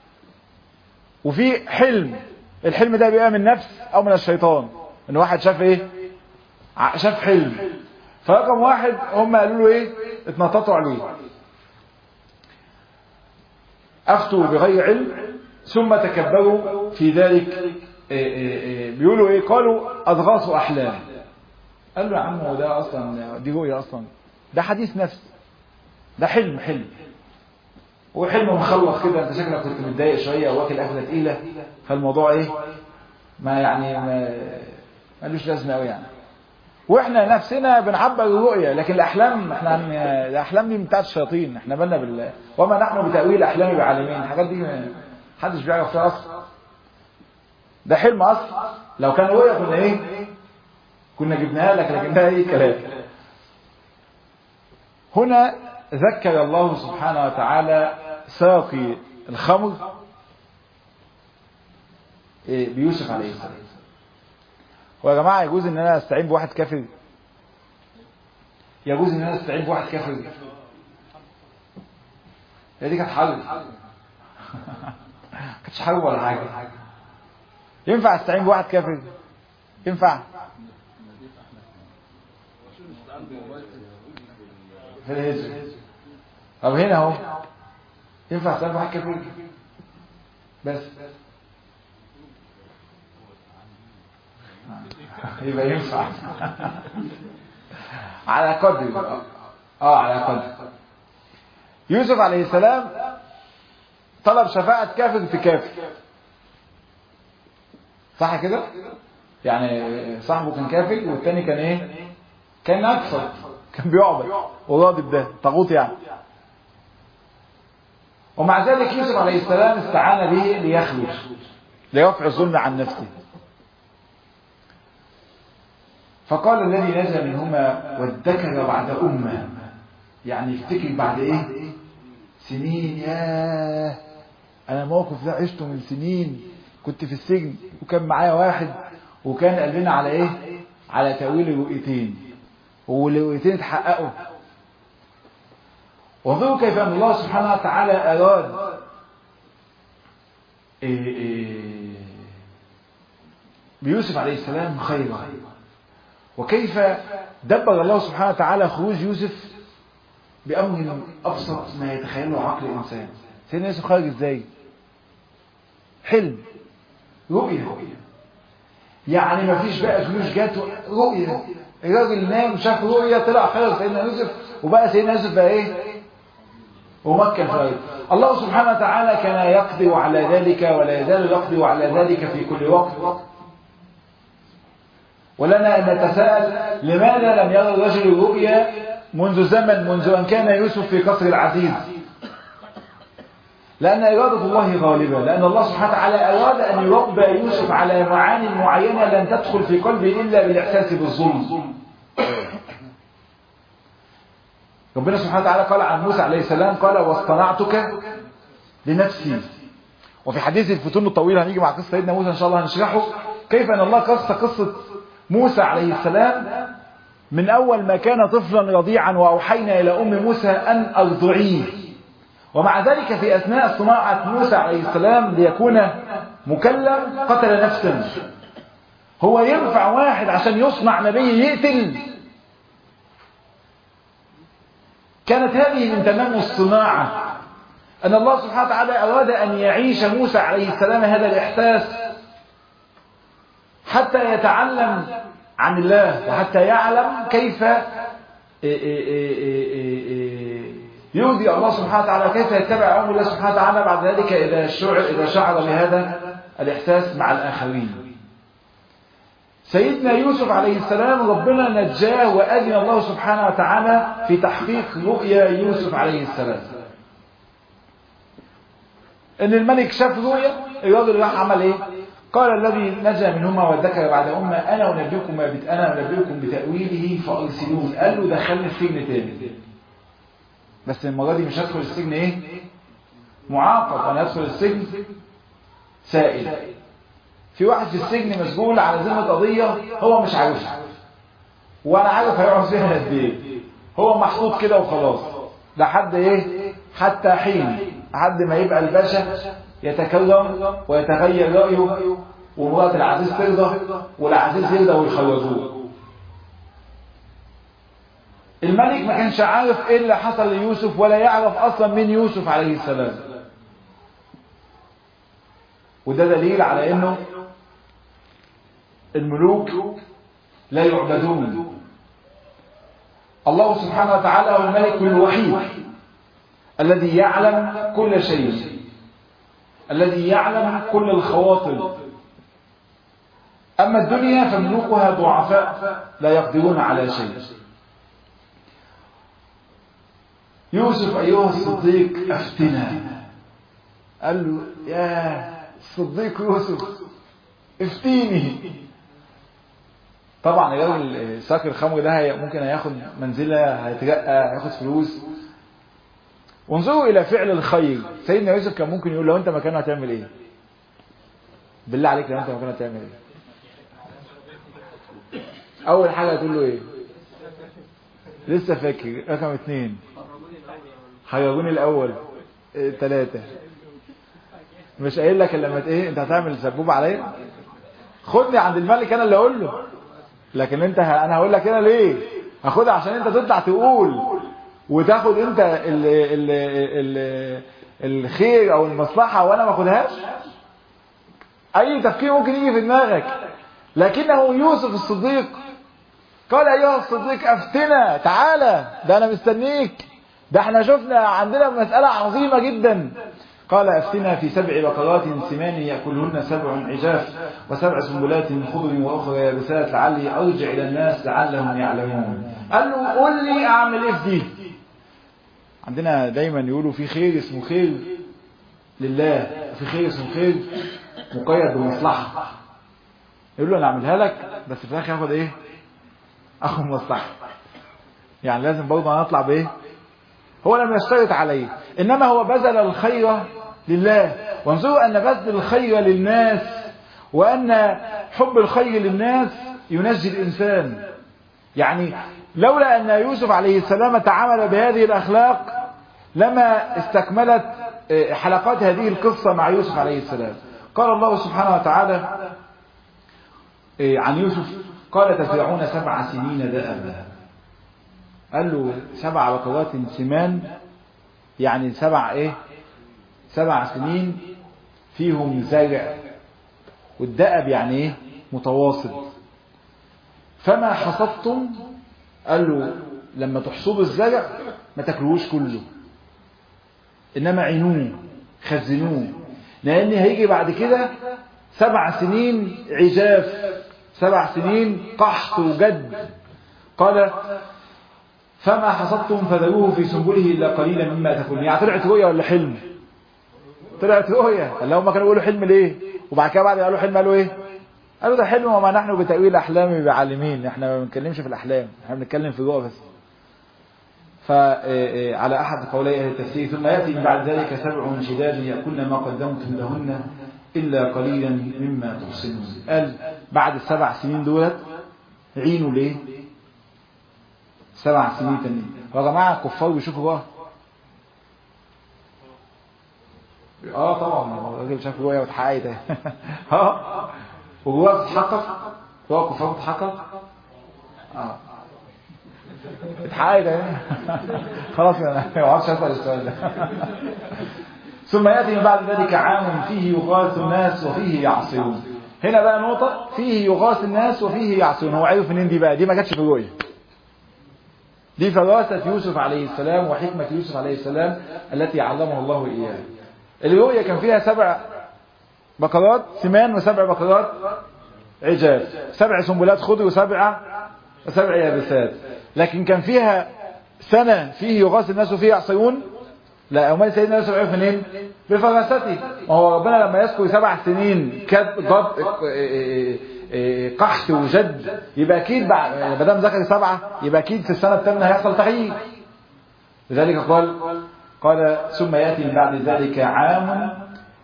وفي حلم، الحلم ده بيبقى من النفس او من الشيطان، ان واحد شاف حلم، فرقم واحد هم قالوا له اتنططوا عليه، افتوا بغير علم ثم تكبروا في ذلك. بيقولوا قالوا اضغاث احلام. قال له: يا عم هو ده اصلا دي رؤيا، اصلا ده حديث نفس، ده حلم وحلم مخلص كده. انت شكلك كنت متضايق شويه او واكل اكله تقيله، فالموضوع ما ملوش لازمه قوي يعني. واحنا نفسنا بنعبر الرؤيا، لكن الاحلام الاحلام دي بتاعت الشياطين. احنا بالنا بالله وما نحن بتاويل الاحلام بعالمين. الحاجات دي محدش بيعرف فيها اصلا. ده حلم اصلا، لو كان رؤيا كنا جبناها لك، لكن ده كلام. هنا ذكر الله سبحانه وتعالى ساقي الخمر بيوسف عليه السلام. ويا جماعه يجوز ان انا استعين بواحد كافر؟ يجوز ان انا استعين بواحد كافر؟ هي دي كانت حرب؟ كانتش حرب ولا حاجه. ينفع استعين بواحد كافر؟ ينفع في الهجر؟ طب هنا اهو ينفع استعين بواحد كافر بس؟ يبقى ينفع. على قدر على قدر. يوسف عليه السلام طلب شفاعة كافر في كافر، صح كده؟ يعني صاحبه كان كافر والتاني كان ايه؟ كان اكثر، كان بيعبد وراضي بده، طاغوت يعني. ومع ذلك يوسف عليه السلام استعان به ليخرج ليرفع الظلم عن نفسه. فقال الذي نجا منهما وادكر بعد أمة، يعني افتكر بعد ايه؟ سنين. ياه انا الموقف ده عشته من سنين، كنت في السجن وكان معايا واحد وكان قال لنا على ايه؟ على تأويل الرؤيتين، والرؤيتين اتحققوا. وانظروا كيف ان الله سبحانه وتعالى اراد بيوسف عليه السلام خيرا، وكيف دبر الله سبحانه وتعالى خروج يوسف بأمر أبسط ما يتخيله عقل الإنسان. سيدنا يوسف خرج إزاي؟ حلم، رؤية، يعني ما فيش بقى فلوس، جاته رؤية. الراجل نام شاف رؤية طلع خرج سيدنا يوسف، وبقى سيدنا يوسف بقى إيه؟ ومكن خرج. الله سبحانه وتعالى كان يقدر على ذلك ولا يزال يقدر على ذلك في كل وقت. ولنا أن نتساءل لماذا لم يرى الرجل الرؤيا منذ زمن، منذ أن كان يوسف في قصر العزيز؟ لأن إرادة الله غالبة، لأن الله سبحانه وتعالى أراد أن يربى يوسف على معاني معينة لن تدخل في قلبه إلا بالإحساس بالظلم. ربنا سبحانه وتعالى قال عن موسى عليه السلام قال واصطنعتك لنفسي. وفي حديث الفتون الطويل هنيجي مع قصة سيدنا موسى إن شاء الله هنشرحه كيف أن الله قصة موسى عليه السلام من أول ما كان طفلا رضيعا وأوحينا إلى أم موسى أن أرضعيه. ومع ذلك في أثناء صناعة موسى عليه السلام ليكون مكلم قتل نفسا. هو ينفع واحد عشان يصنع نبي يقتل؟ كانت هذه من تمام الصناعة، أن الله سبحانه وتعالى أراد أن يعيش موسى عليه السلام هذا الإحساس حتى يتعلم عن الله، وحتى يعلم كيف يرضي الله سبحانه وتعالى، كيف يتبع أمر الله سبحانه وتعالى بعد ذلك إذا شعر بهذا الإحساس مع الآخرين. سيدنا يوسف عليه السلام ربنا نجاه وأذن الله سبحانه وتعالى في تحقيق رؤيا يوسف عليه السلام. إن الملك شاف رؤيا، الراجل راح عمل إيه؟ قال الذي نجا منهما وادكر بعد أمة أنا أنبئكم بتأويله فأرسلون. قال له دخلني السجن تاني، بس المرة دي مش هدخل السجن إيه؟ معاقب، أنا هدخل السجن سائل. في واحد في السجن مسجون على ذمة قضية هو مش عارفها، وأنا عارف هيقعد فيها قد إيه. هو محطوط كده وخلاص لحد إيه؟ حتى حين، لحد ما يبقى الباشا يتكلم ويتغير رأيه ومرات العزيز ترضى والعزيز يرضى ويخرجوه. الملك ما كانش عارف ايه اللي حصل ليوسف ولا يعرف اصلا مين يوسف عليه السلام. وده دليل على انه الملوك لا يعبدون. الله سبحانه وتعالى هو الملك الوحيد الذي يعلم كل شيء، الذي يعلم كل الخواطر. أما الدنيا فملوكها ضعفاء لا يقدرون على شيء. يوسف أيها الصديق أفتنا. قال له يا الصديق يوسف افتيني. طبعا الراجل ساكر الخمر ده ممكن هياخد منزلة، هيترقى، هياخد فلوس. وانظروا إلى فعل الخير. سيدنا يوسف كان ممكن يقول لو أنت مكانه هتعمل إيه؟ بالله عليك لو أنت مكانه هتعمل إيه؟ أول حاجة هتقول له إيه؟ لسه فاكر. رقم 2 خيروني الأول. 3 مش قايل لك لما إيه أنت هتعمل سبوبة عليا؟ خدني عند الملك أنا اللي أقول له. لكن أنت أنا هقول لك هنا ليه؟ هاخدها عشان أنت تطلع تقول وتاخد انت الخير او المصلحة وانا ما اخدهاش. اي تفكير ممكن يجي في دماغك، لكنه يوسف الصديق قال أيها الصديق أفتنا، تعالى، ده أنا مستنيك، ده احنا شفنا عندنا مسألة عظيمة جدا. قال أفتنا في 7 بقرات سمان يأكلهن 7 عجاف و7 سنبلات خضر وأخرى يابسات لعلي أرجع إلى الناس لعلهم يعلمون. قال له قل لي أعمل إيه في دي. عندنا دايما يقولوا في خير اسمه خير لله، وفي خير اسمه خير مقيد بمصلحة. يقول له أنا أعملها لك بس في الآخر ياخد إيه؟ أخذ مصلحة. يعني لازم برضه نطلع بإيه؟ هو لم يشترط عليه، إنما هو بذل الخير لله. وانظروا أن بذل الخير للناس وأن حب الخير للناس ينجي الإنسان. يعني لولا أن يوسف عليه السلام تعامل بهذه الأخلاق لما استكملت حلقات هذه القصة مع يوسف عليه السلام. قال الله سبحانه وتعالى عن يوسف قال تزرعون 7 سنين دأبا. قال له 7 بقرات سمان، يعني 7 سنين فيهم زرع، والدأب يعني ايه؟ متواصل. فما حصدتم، قال له لما تحصدوا الزرع ما تاكلوش كله، انما عينوه خزنوه، لان هيجي بعد كده 7 سنين عجاف، 7 سنين قحط وجد. قال فما حصدتم فذروه في سنبله إلا قليلا مما تأكلون. يعني طلعت رؤيا ولا حلم؟ طلعت رؤيا. اللي هم كانوا يقولوا حلم ليه؟ وبعد كده بعد ما قالوا حلم قالوا ايه؟ قالوا ده حلم وما نحن بتأويل الأحلام بعالمين. احنا ما بنتكلمش في الأحلام، احنا بنتكلم في الرؤى بس. فعلى أحد قولي أهل التفسير ثم يأتي من بعد ذلك 7 شداد يأكلن ما قدمتم لهن إلا قليلا مما تحسنون. قال بعد ال7 سنين دولت عينوا ليه؟ 7 سنين تانيين. يا جماعة الكفار بيشوفوا رؤى؟ طبعا الراجل شاف رؤيا واتحققت. وجواه بتتحقق؟ رؤى الكفار بتتحقق؟ اتحققت. خلاص انا ما اعرفش اسال السؤال ده. ثم ياتي من بعد ذلك عام فيه يغاث الناس وفيه يعصرون. هنا بقى نقطة، فيه يغاث الناس وفيه يعصرون. هو عرف منين دي بقى؟ دي ما جاتش في الرؤيا. دي فراسة يوسف عليه السلام وحكمة يوسف عليه السلام التي علمه الله إياه. الرؤيا كان فيها 7 بقرات سمان و7 بقرات عجاف، 7 سنبلات خضر و7 يابسات. لكن كان فيها سنة فيه يغاث الناس وفيه يعصرون. لا، أمال سيدنا يوسف عرف منين؟ بفراسته. وهو ربنا لما يذكر 7 سنين قحط وجد، يبقى اكيد ما دام ذكر 7 يبقى اكيد في السنه الثامنه هيحصل تغيير. لذلك قال ثم ياتي من بعد ذلك عام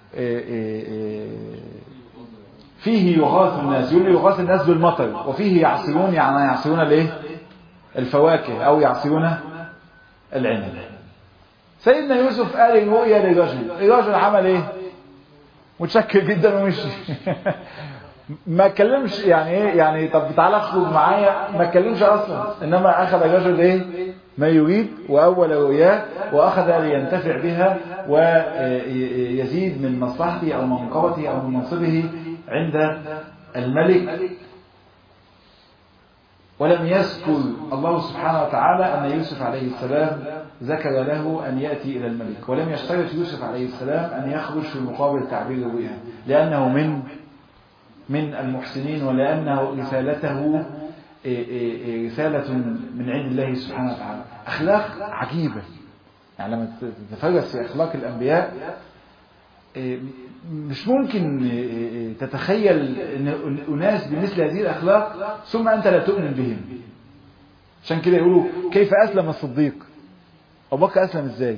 فيه يغاث الناس. يقول لي يغاث الناس بالمطر، وفيه يعصرون، يعني يعصرون الايه؟ الفواكه، او يعصرون العنب. سيدنا يوسف قال الرؤيا للرجل، الرجل عمل ايه؟ متشكر جدا ومشي. ما اتكلمش يعني ايه؟ يعني طب تعالى اخرج معايا، ما اتكلمش اصلا. انما اخذ الرجل ايه؟ ما يريد واول رؤياه، واخذ لينتفع بها ويزيد من مصلحته او منقبته او من منصبه عند الملك. ولم يذكر الله سبحانه وتعالى أن يوسف عليه السلام ذكر له أن يأتي إلى الملك، ولم يشترط يوسف عليه السلام أن يخرج في مقابل تعبير الرؤيا، لأنه من المحسنين، ولأنه رسالته رسالة من عند الله سبحانه وتعالى. أخلاق عجيبة، يعني لما تتفرس في أخلاق الأنبياء مش ممكن تتخيل أن أناس بمثل هذه الأخلاق ثم أنت لا تؤمن بهم. عشان كده يقولوا كيف أسلم الصديق؟ أبو بكر أسلم إزاي؟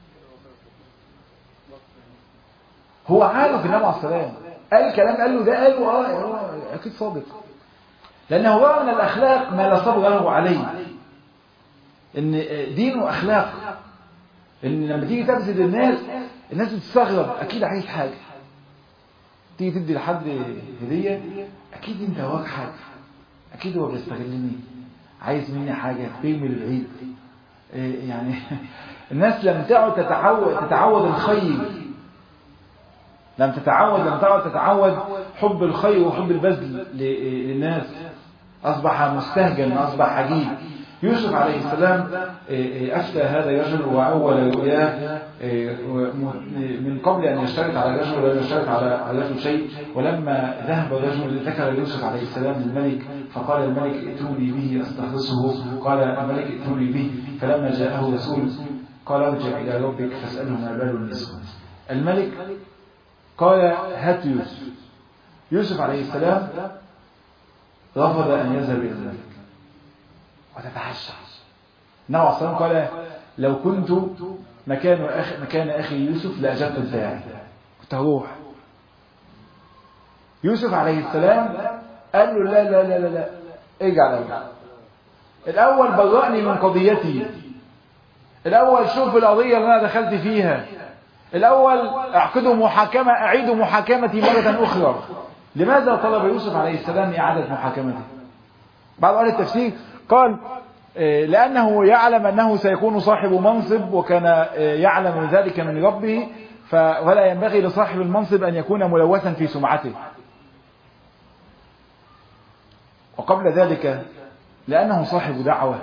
هو عارف النبي عليه السلام قال كلام، قال له ده، قال له أكيد صادق، لأنه هو من الأخلاق ما لا صبر له عليه. إن دينه أخلاق، إن لما تيجي تبذل الناس بتستغرب، أكيد عايز حاجة. تيجي تدي لحد هدية، أكيد أنت هواك حاجة، أكيد هو بيستغلني، عايز مني حاجة، بيرمي للعيد. يعني الناس لم تعد تتعود الخير، لم تعد تتعود حب الخير وحب البذل للناس. أصبح مستهجن، أصبح عجيب. يوسف عليه السلام أفتى هذا الرجل وأول رؤياه من قبل أن يشترط على الرجل ولا يشترط على الرجل شيء. ولما ذهب الرجل ذكر يوسف عليه السلام للملك، فقال الملك ائتوني به أستخلصه. قال الملك ائتوني به. فلما جاءه رسول قال ارجع إلى ربك فاسأله ما بال النسوة. الملك قال هات يوسف. يوسف عليه السلام رفض أن يذهب إلى الملك وتتحشى. النبي عليه الصلاة والسلام قال لو كنت مكان أخي يوسف لأجبت الداعي، كنت هروح. يوسف عليه السلام قال له لا لا لا لا, لا. ارجع الأول برأني من قضيتي، الأول شوف القضية اللي أنا دخلت فيها، الأول أعقدوا محاكمة، أعيدوا محاكمتي مرة أخرى. لماذا طلب يوسف عليه السلام إعادة محاكمته؟ بعض أهل التفسير قال لأنه يعلم أنه سيكون صاحب منصب، وكان يعلم ذلك من ربه، ولا ينبغي لصاحب المنصب أن يكون ملوثا في سمعته. وقبل ذلك لأنه صاحب دعوة،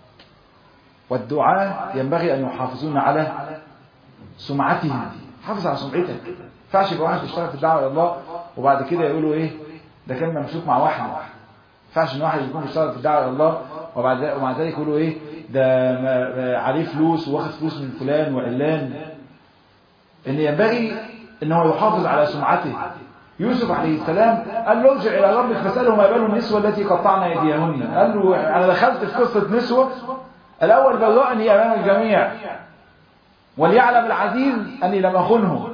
والدعاء ينبغي أن يحافظون على سمعتهم. حافظ على سمعتك. فعش يبقى واحد يشتغل في الدعوة إلى الله وبعد كده يقولوا إيه ده كان ممسوك مع واحدة. فعش إن واحد يكون يشتغل في الدعوة إلى الله ومع ذلك يقولوا إيه ده عليه فلوس واخد فلوس من فلان وعلان. إن ينبغي إن هو يحافظ على سمعته. يوسف عليه السلام قال له ارجع إلى ربك فاسأله ما بال النسوة التي قطعن أيديهن. قال له أنا دخلت في قصة نسوة، الأول برأني أمام الجميع، وليعلم العزيز أني لم أخنه،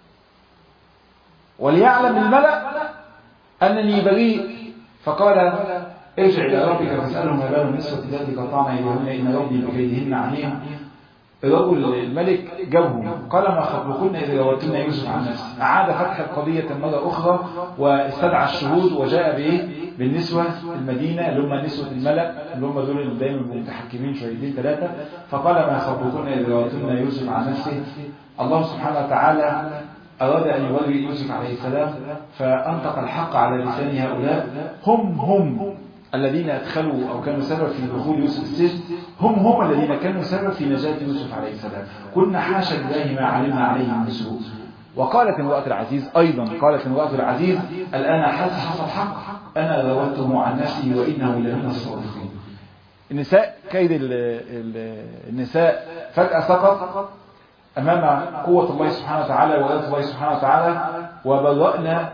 وليعلم الملأ أنني بريء. فقال ارجع إلى ربك فاسأله ما بال النسوة التي قطعن أيديهن إن ربي بكيدهن عليم. الرجل الملك جابهم قال ما خطبكن إذا راودتن يوسف عن نفسه. أعاد فتح القضية مرة أخرى واستدعى الشهود وجاء بإيه بالنسوة المدينة اللي هم نسوة الملأ اللي هم دول اللي دايما متحكمين شويتين ثلاثة. فقال ما خطبكن إذا راودتن يوسف عن نفسه. الله سبحانه وتعالى أراد أن يوري يوسف عليه السلام فأنطق الحق على لسان هؤلاء. هم الذين أدخلوا أو كانوا سبب في دخول يوسف السجن، هم الذين كانوا سبب في نجاة يوسف عليه السلام. كنا حاشا لله ما علمنا عليه من سوء. وقالت امرأة العزيز أيضا، قالت امرأة العزيز الآن حصل الحق أنا راودته عن نفسي وإنه لمن الصادقين. النساء كيد النساء فجأة سقط أمام قوة الله سبحانه وتعالى وإرادة الله سبحانه وتعالى، وبرأ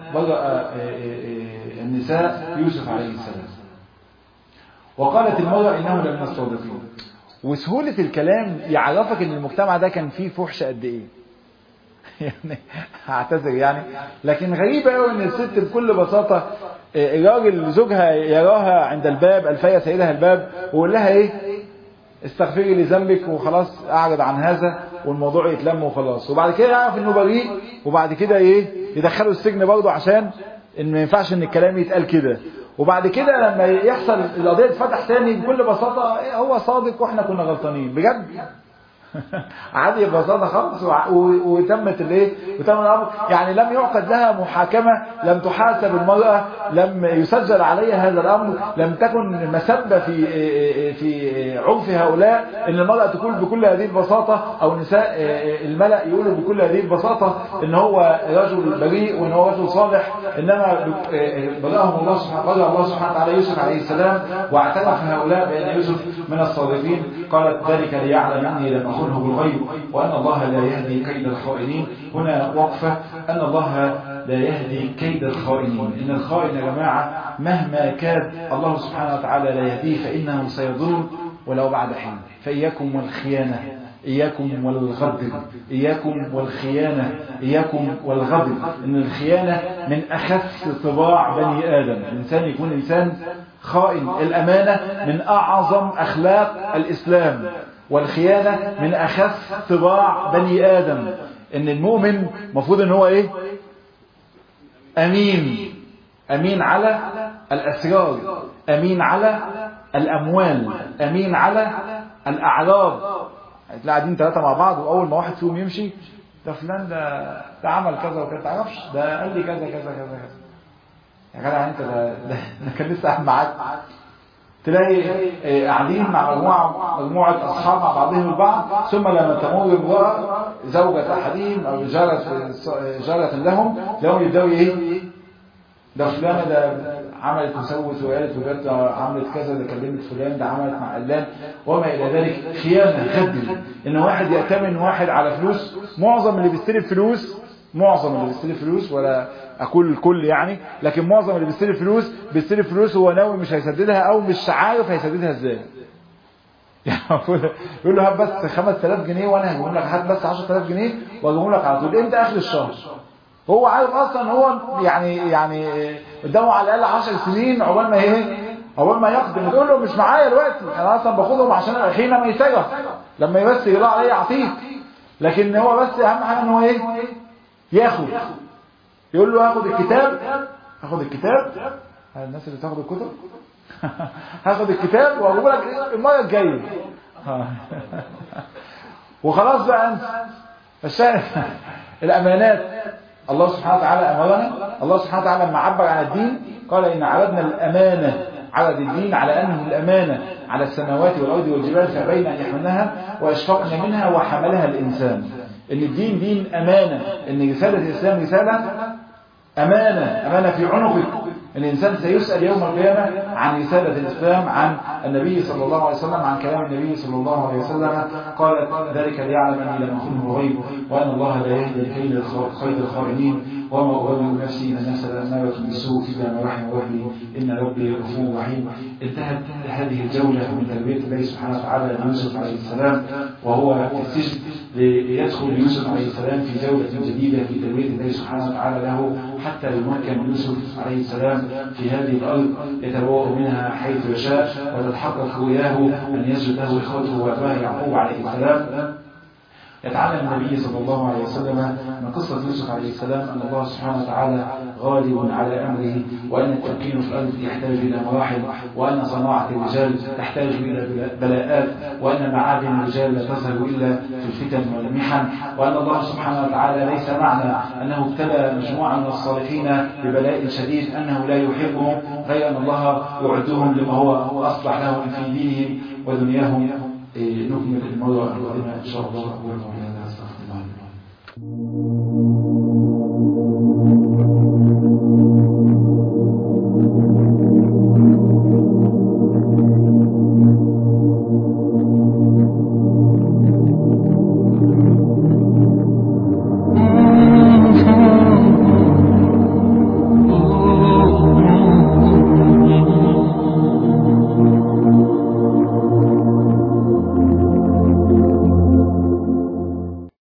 النساء يوسف عليه السلام. وقالت المرأة إنه لمن الصادقين. وسهولة الكلام يعرفك إن المجتمع ده كان فيه فحش قد إيه. يعني هعتذر يعني، لكن غريبة قوي إن الست بكل بساطة الراجل زوجها يراها عند الباب الفيا سيدها الباب ويقول لها إيه استغفري لذنبك وخلاص أعرض عن هذا والموضوع يتلم وخلاص. وبعد كده يعرف إنه بريء وبعد كده إيه يدخله السجن برضه عشان إن ما ينفعش إن الكلام يتقال كده. وبعد كده لما يحصل القضية تفتح تاني بكل بساطة هو صادق واحنا كنا غلطانين بجد. عادي ببساطة خالص وتمت الايه وتم الامر. يعني لم يعقد لها محاكمة، لم تحاسب المرأة، لم يسجل عليها هذا الامر، لم تكن مسبة في عرف هؤلاء ان المرأة تقول بكل هذه البساطة او نساء الملأ يقولوا بكل هذه البساطة ان هو رجل بريء وان هو رجل صالح. انما بلغهم الله سبحانه وتعالى يوسف عليه السلام واعترف هؤلاء بان يوسف من الصادقين. قالت ذلك ليعلم اني لم اخنه بالغيب وان الله لا يهدي كيد الخائنين. هنا وقفة ان الله لا يهدي كيد الخائنين. ان الخائن يا جماعة مهما كاد الله سبحانه وتعالى لا يهديه فانه سيضل ولو بعد حين. فإياكم والخيانة، إياكم والغدر، إياكم والخيانة، إياكم والغدر. إن الخيانة من أخف طباع بني آدم. الإنسان يكون إنسان خائن. الأمانة من أعظم أخلاق الإسلام، والخيانة من أخف طباع بني آدم. إن المؤمن مفروض إن هو إيه؟ أمين. أمين على الأسرار، أمين على الأموال، أمين على الأعراض. هتلاقي قاعدين ثلاثة مع بعض وأول ما واحد فيهم يمشي ده فلان ده عمل كذا وكذا، تعرفش ده قال لي كذا كذا كذا كذا. يا جدع انت ده كان لسه قاعد معاك. تلاقي قاعدين مع مجموعة أصحاب مع بعضهم البعض، ثم لما تمر امرأة زوجة أحدهم أو جارة لهم يبدأوا إيه؟ ده فلانة ده عملت وسوت وقالت وجت عملت كذا، ده كلمت فلان، ده عملت مع علان وما إلى ذلك. خيانة، خدل، إن واحد يأتمن واحد على فلوس. معظم اللي بيستلف فلوس ولا أقول الكل يعني، لكن معظم اللي بيستلف فلوس هو ناوي مش هيسددها أو مش عارف هيسددها إزاي. يعني يقول له هات بس 5000 جنيه وأنا هجيبهم لك، هات بس 10000 جنيه وأجيبهم لك على طول، إمتى؟ آخر الشهر. هو عارف أصلا هو يعني قدامه على الأقل 10 سنين عقبال ما يقدم. تقول له مش معايا دلوقتي، أنا أصلا باخدهم عشان حينما يسجف، لما بس يطلع عليا أعطيك. لكن هو بس أهم حاجة إن هو ياخد. يقول له هاخد الكتاب الناس اللي تاخد الكتب هاخد الكتاب وأقول لك المرة الجاية وخلاص بقى أنت الشاهد. الأمانات الله سبحانه وتعالى أمرنا. الله سبحانه وتعالى لما عبر عن الدين قال إن عرضنا الأمانة عرض الدين على أنه الأمانة على السماوات والأرض والجبال فأبين أن يحملنها وأشفقن منها وحملها الإنسان. إن الدين دين أمانة، إن رسالة الإسلام رسالة أمانة في عنقك. الإنسان سيسأل يوم القيامة عن رسالة الإسلام، عن النبي صلى الله عليه وسلم، عن كلام النبي صلى الله عليه وسلم. قال ذلك ليعلم أني لم أخنه الغيب وأن الله لا يهدي كيد الخائنين وما أبرئ نفسي إن النفس لأمارة بالسوء إلا ما رحم ربي إن ربي غفور رحيم. انتهت هذه الجولة من تربية الله سبحانه وتعالى ليوسف عليه السلام وهو في السجن، ليدخل يوسف عليه السلام في جولة جديدة في تربية الله سبحانه وتعالى له، حتى يمكن يوسف عليه السلام في هذه الأرض يتبوأ منها حيث يشاء وتتحقق رؤياه أن يسجد له إخوته وأباه يعقوب عليه السلام. يتعلم النبي صلى الله عليه وسلم من قصة يوسف عليه السلام أن الله سبحانه وتعالى غالب على أمره، وأن التمكين في الأرض يحتاج إلى مراحل، وأن صناعة الرجال تحتاج إلى بلاءات، وأن معادن الرجال لا تظهر إلا في الفتن والمحن، وأن الله سبحانه وتعالى ليس معنى أنه ابتلى مجموعة من الصالحين ببلاء شديد أنه لا يحبهم، غير أن الله يعدهم لما هو أصلح لهم في دينهم ودنياهم. نكمل الموضوع القادمة إن شاء الله.